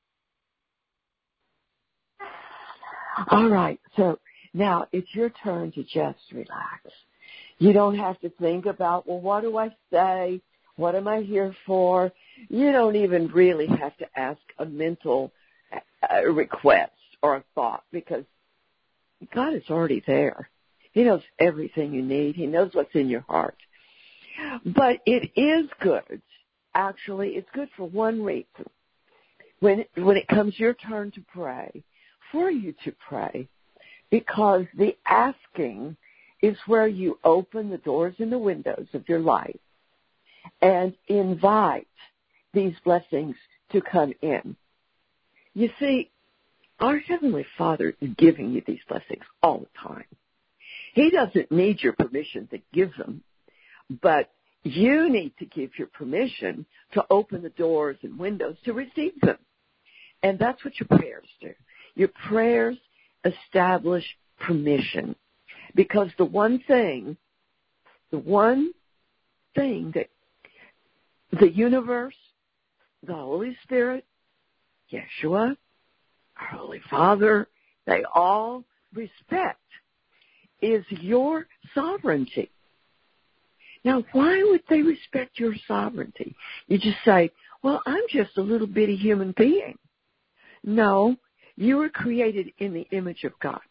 All right, so now it's your turn to just relax. You don't have to think about, well, what do I say? What am I here for? You don't even really have to ask a mental uh, request or a thought, because God is already there. He knows everything you need. He knows what's in your heart. But it is good. Actually, it's good for one reason. When, when it comes your turn to pray, for you to pray, because the asking is where you open the doors and the windows of your life and invite these blessings to come in. You see, our Heavenly Father is giving you these blessings all the time. He doesn't need your permission to give them, but you need to give your permission to open the doors and windows to receive them. And that's what your prayers do. Your prayers establish permission, because the one thing, the one thing that the universe, the Holy Spirit, Yeshua, our Holy Father, they all respect is your sovereignty. Now, why would they respect your sovereignty? You just say, well, I'm just a little bitty human being. No, you were created in the image of God.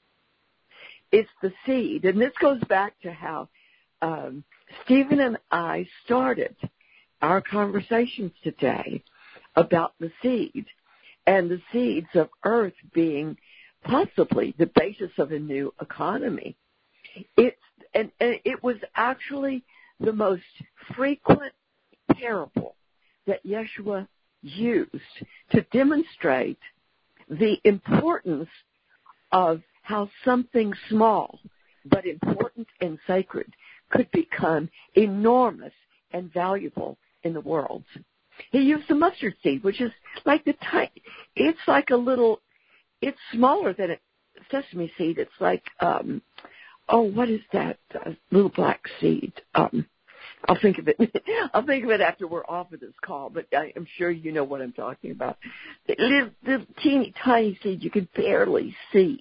It's the seed. And this goes back to how um, Stephen and I started our conversations today about the seed and the seeds of earth being possibly the basis of a new economy. It's, and, and it was actually the most frequent parable that Yeshua used to demonstrate the importance of how something small but important and sacred could become enormous and valuable in the world. He used the mustard seed, which is like the tiny, it's like a little, it's smaller than a sesame seed. It's like, um, oh, what is that uh, little black seed? Um, I'll think of it. I'll think of it after we're off of this call, but I am sure you know what I'm talking about. The little, little teeny tiny seed you can barely see.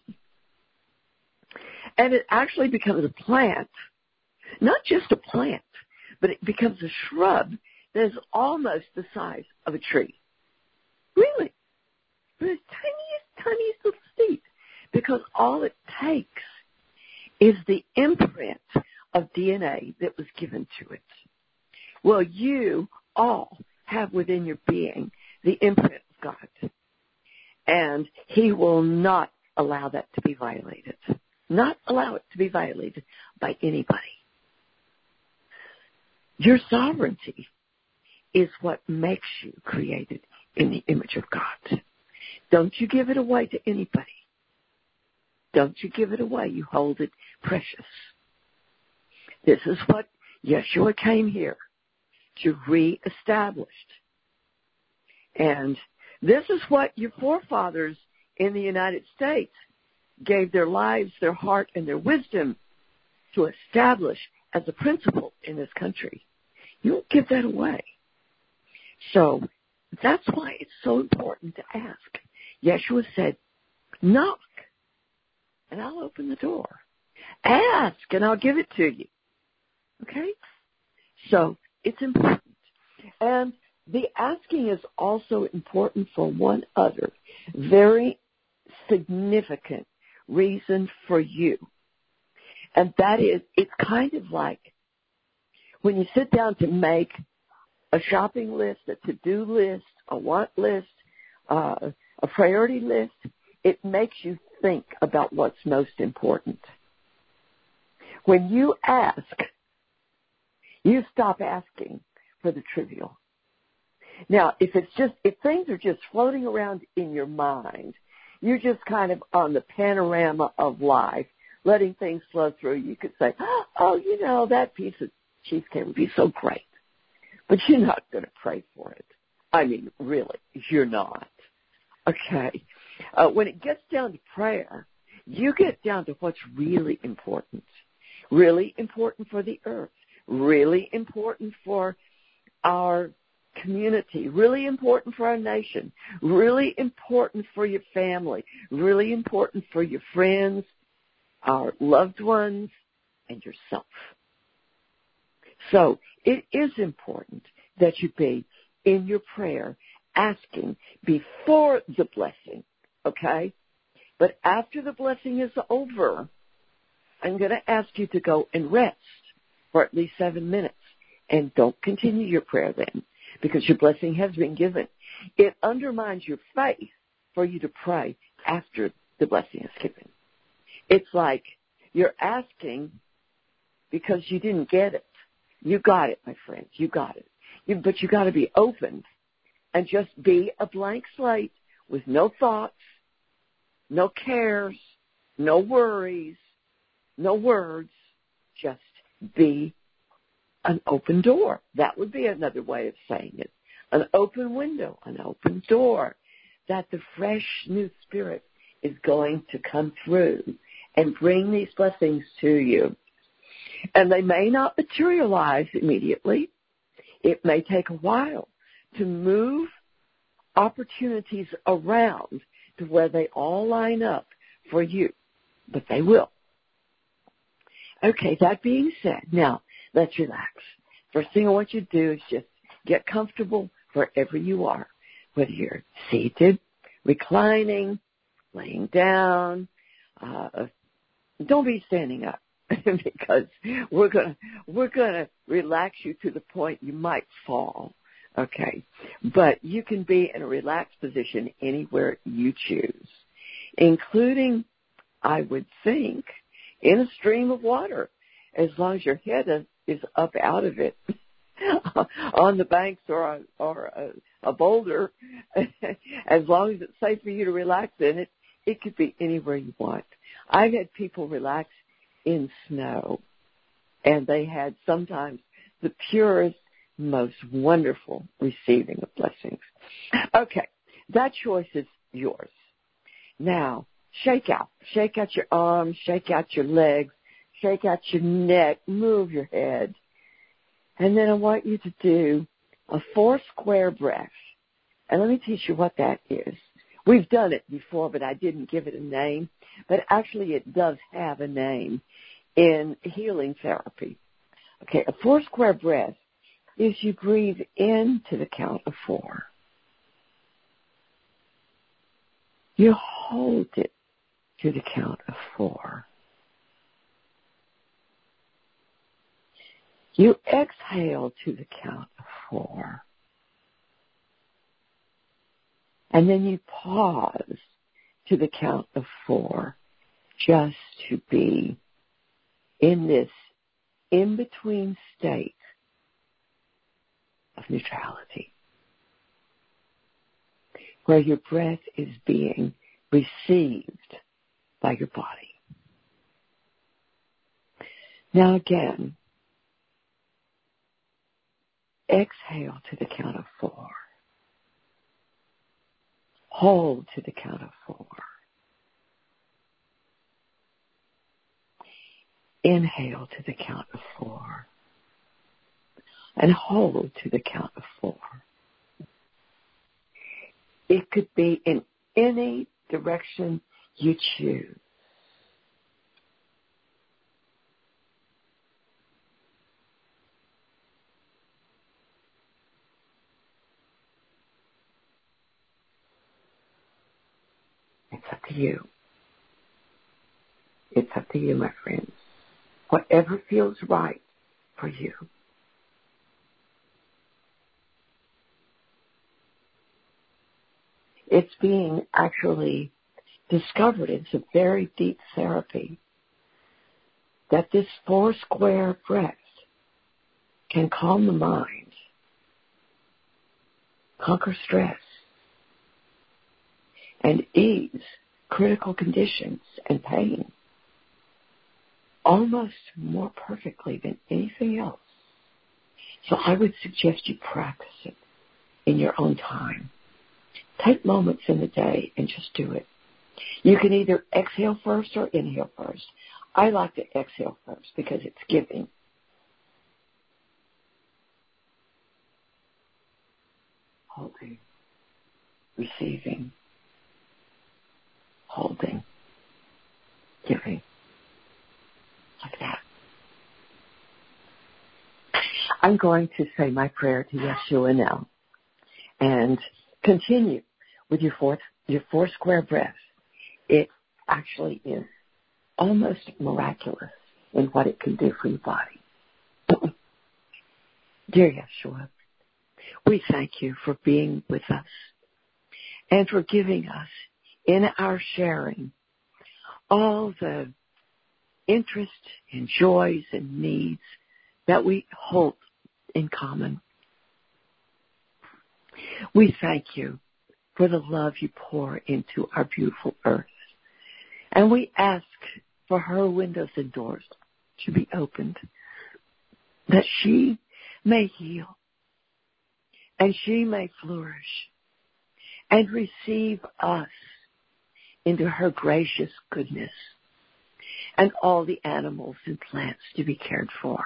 And it actually becomes a plant, not just a plant, but it becomes a shrub that is almost the size of a tree. Really. The tiniest, tiniest little seed. Because all it takes is the imprint of D N A that was given to it. Well, you all have within your being the imprint of God. And He will not allow that to be violated. Not allow it to be violated by anybody. Your sovereignty is what makes you created in the image of God. Don't you give it away to anybody. Don't you give it away. You hold it precious. This is what Yeshua came here to reestablish. And this is what your forefathers in the United States gave their lives, their heart, and their wisdom to establish as a principle in this country. You don't give that away. So that's why it's so important to ask. Yeshua said, knock, and I'll open the door. Ask, and I'll give it to you. Okay? So it's important. And the asking is also important for one other very significant reason for you. And that is, it's kind of like when you sit down to make a shopping list, a to-do list, a want list, uh, a priority list, it makes you think about what's most important. When you ask, you stop asking for the trivial. Now, if it's just, if things are just floating around in your mind, you're just kind of on the panorama of life, letting things flow through. You could say, oh, you know, that piece of cheesecake would be so great. But you're not going to pray for it. I mean, really, you're not. Okay. Uh, when it gets down to prayer, you get down to what's really important. Really important for the earth. Really important for our community. Really important for our nation. Really important for your family. Really important for your friends, our loved ones, and yourself. So it is important that you be in your prayer asking before the blessing, okay? But after the blessing is over, I'm going to ask you to go and rest for at least seven minutes. And don't continue your prayer then, because your blessing has been given. It undermines your faith for you to pray after the blessing is given. It's like you're asking because you didn't get it. You got it, my friends. You got it. You, but you got to be open and just be a blank slate with no thoughts, no cares, no worries, no words. Just be an open door. That would be another way of saying it. An open window, an open door, that the fresh new spirit is going to come through and bring these blessings to you. And they may not materialize immediately. It may take a while to move opportunities around to where they all line up for you, but they will. Okay, that being said, now let's relax. First thing I want you to do is just get comfortable wherever you are, whether you're seated, reclining, laying down. Uh, don't be standing up. Because we're gonna we're gonna relax you to the point you might fall, okay? But you can be in a relaxed position anywhere you choose, including, I would think, in a stream of water, as long as your head is up out of it, on the banks or a, or a, a boulder. As long as it's safe for you to relax in it, it could be anywhere you want. I've had people relax in snow, and they had sometimes the purest, most wonderful receiving of blessings. Okay, that choice is yours. Now, shake out. Shake out your arms, shake out your legs, shake out your neck, move your head. And then I want you to do a four square breath. And let me teach you what that is. We've done it before, but I didn't give it a name. But actually it does have a name in healing therapy. Okay, a four square breath is you breathe in to the count of four. You hold it to the count of four. You exhale to the count of four. And then you pause to the count of four, just to be in this in-between state of neutrality, where your breath is being received by your body. Now again, exhale to the count of four. Hold to the count of four. Inhale to the count of four. And hold to the count of four. It could be in any direction you choose. It's up to you. It's up to you, my friends. Whatever feels right for you. It's being actually discovered. It's a very deep therapy that this four square breath can calm the mind, conquer stress, and ease critical conditions and pain almost more perfectly than anything else. So I would suggest you practice it in your own time. Take moments in the day and just do it. You can either exhale first or inhale first. I like to exhale first because it's giving. Holding. Receiving. Holding. Giving. Like that. I'm going to say my prayer to Yeshua now and continue with your fourth, your four square breath. It actually is almost miraculous in what it can do for your body. Dear Yeshua, we thank you for being with us and for giving us in our sharing all the interests and joys and needs that we hold in common. We thank you for the love you pour into our beautiful earth. And we ask for her windows and doors to be opened, that she may heal and she may flourish and receive us into her gracious goodness, and all the animals and plants to be cared for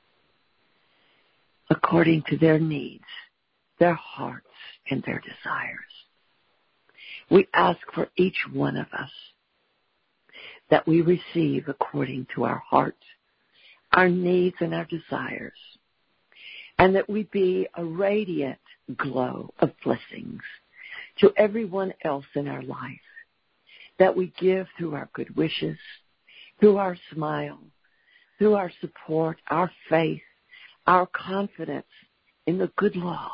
according to their needs, their hearts, and their desires. We ask for each one of us that we receive according to our heart, our needs, and our desires, and that we be a radiant glow of blessings to everyone else in our life, that we give through our good wishes, through our smile, through our support, our faith, our confidence in the good law,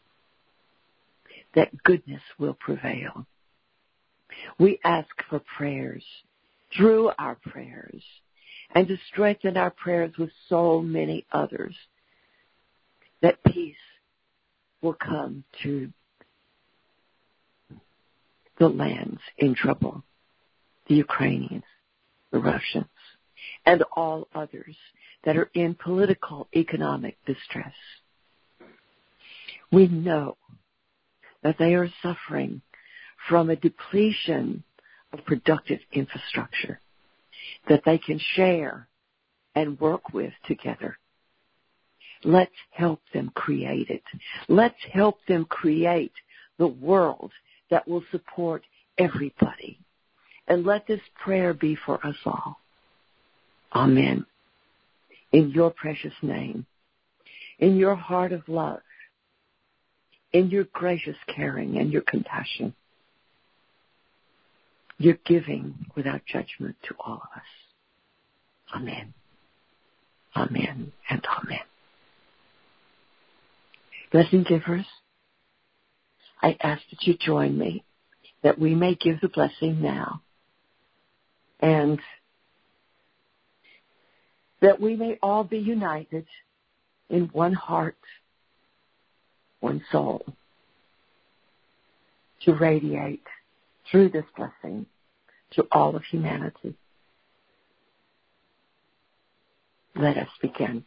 that goodness will prevail. We ask for prayers through our prayers and to strengthen our prayers with so many others, that peace will come to the lands in trouble, the Ukrainians, the Russians, and all others that are in political, economic distress. We know that they are suffering from a depletion of productive infrastructure that they can share and work with together. Let's help them create it. Let's help them create the world that will support everybody. And let this prayer be for us all. Amen. In your precious name, in your heart of love, in your gracious caring and your compassion, your giving without judgment to all of us. Amen. Amen and amen. Blessing givers, I ask that you join me, that we may give the blessing now, and that we may all be united in one heart, one soul, to radiate through this blessing to all of humanity. Let us begin.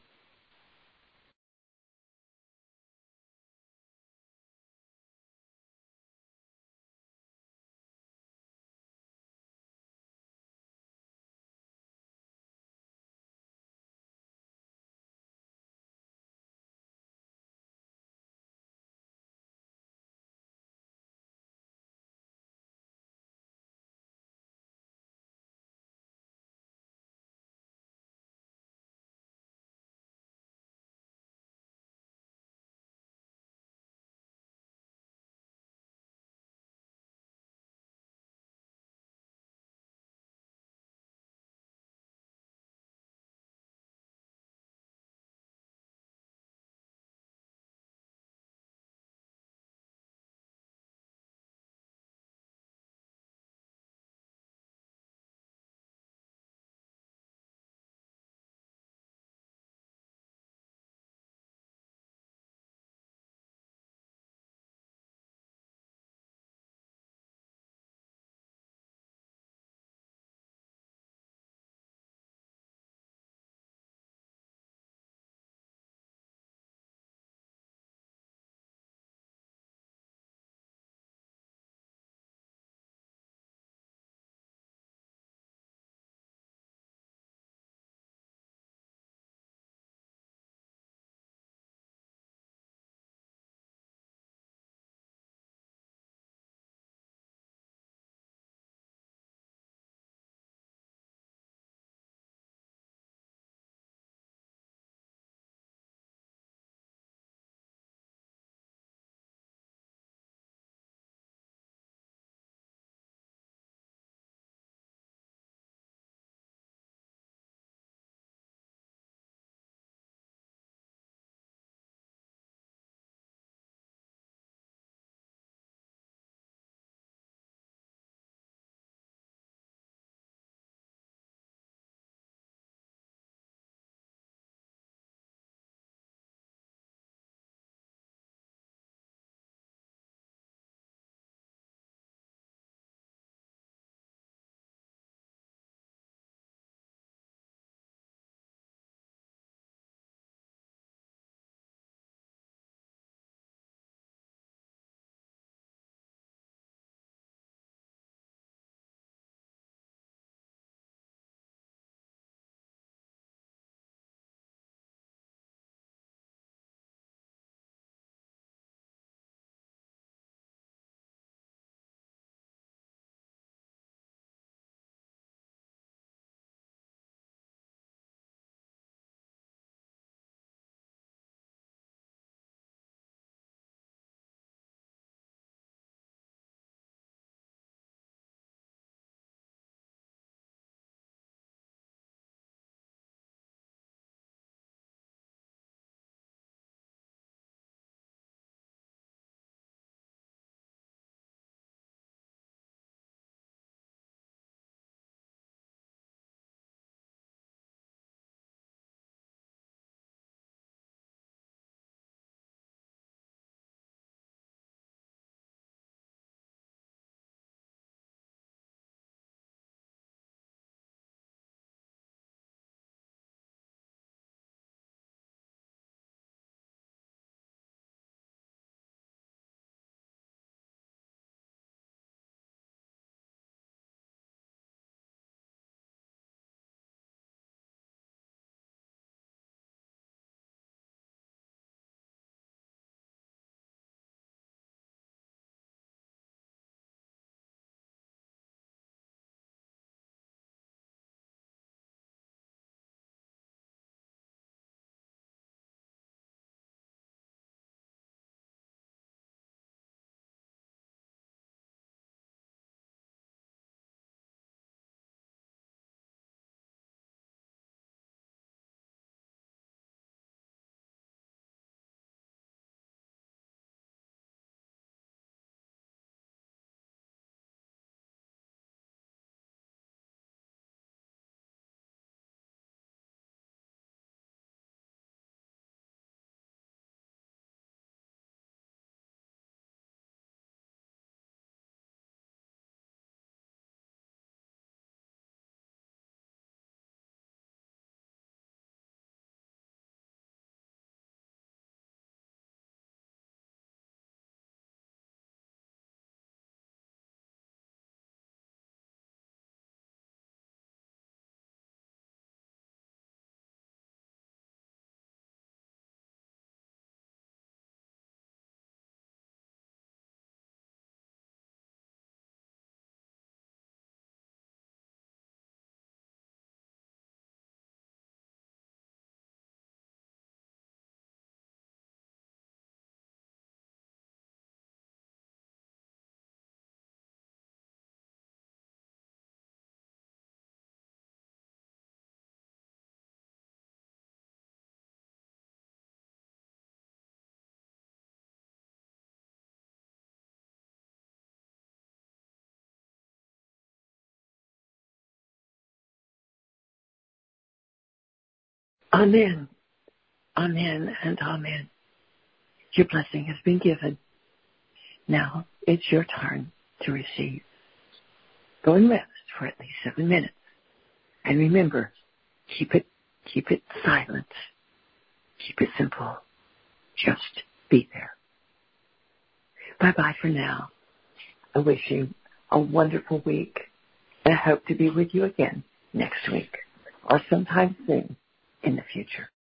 Amen. Amen and amen. Your blessing has been given. Now it's your turn to receive. Go and rest for at least seven minutes. And remember, keep it, keep it silent. Keep it simple. Just be there. Bye-bye for now. I wish you a wonderful week. And I hope to be with you again next week or sometime soon in the future.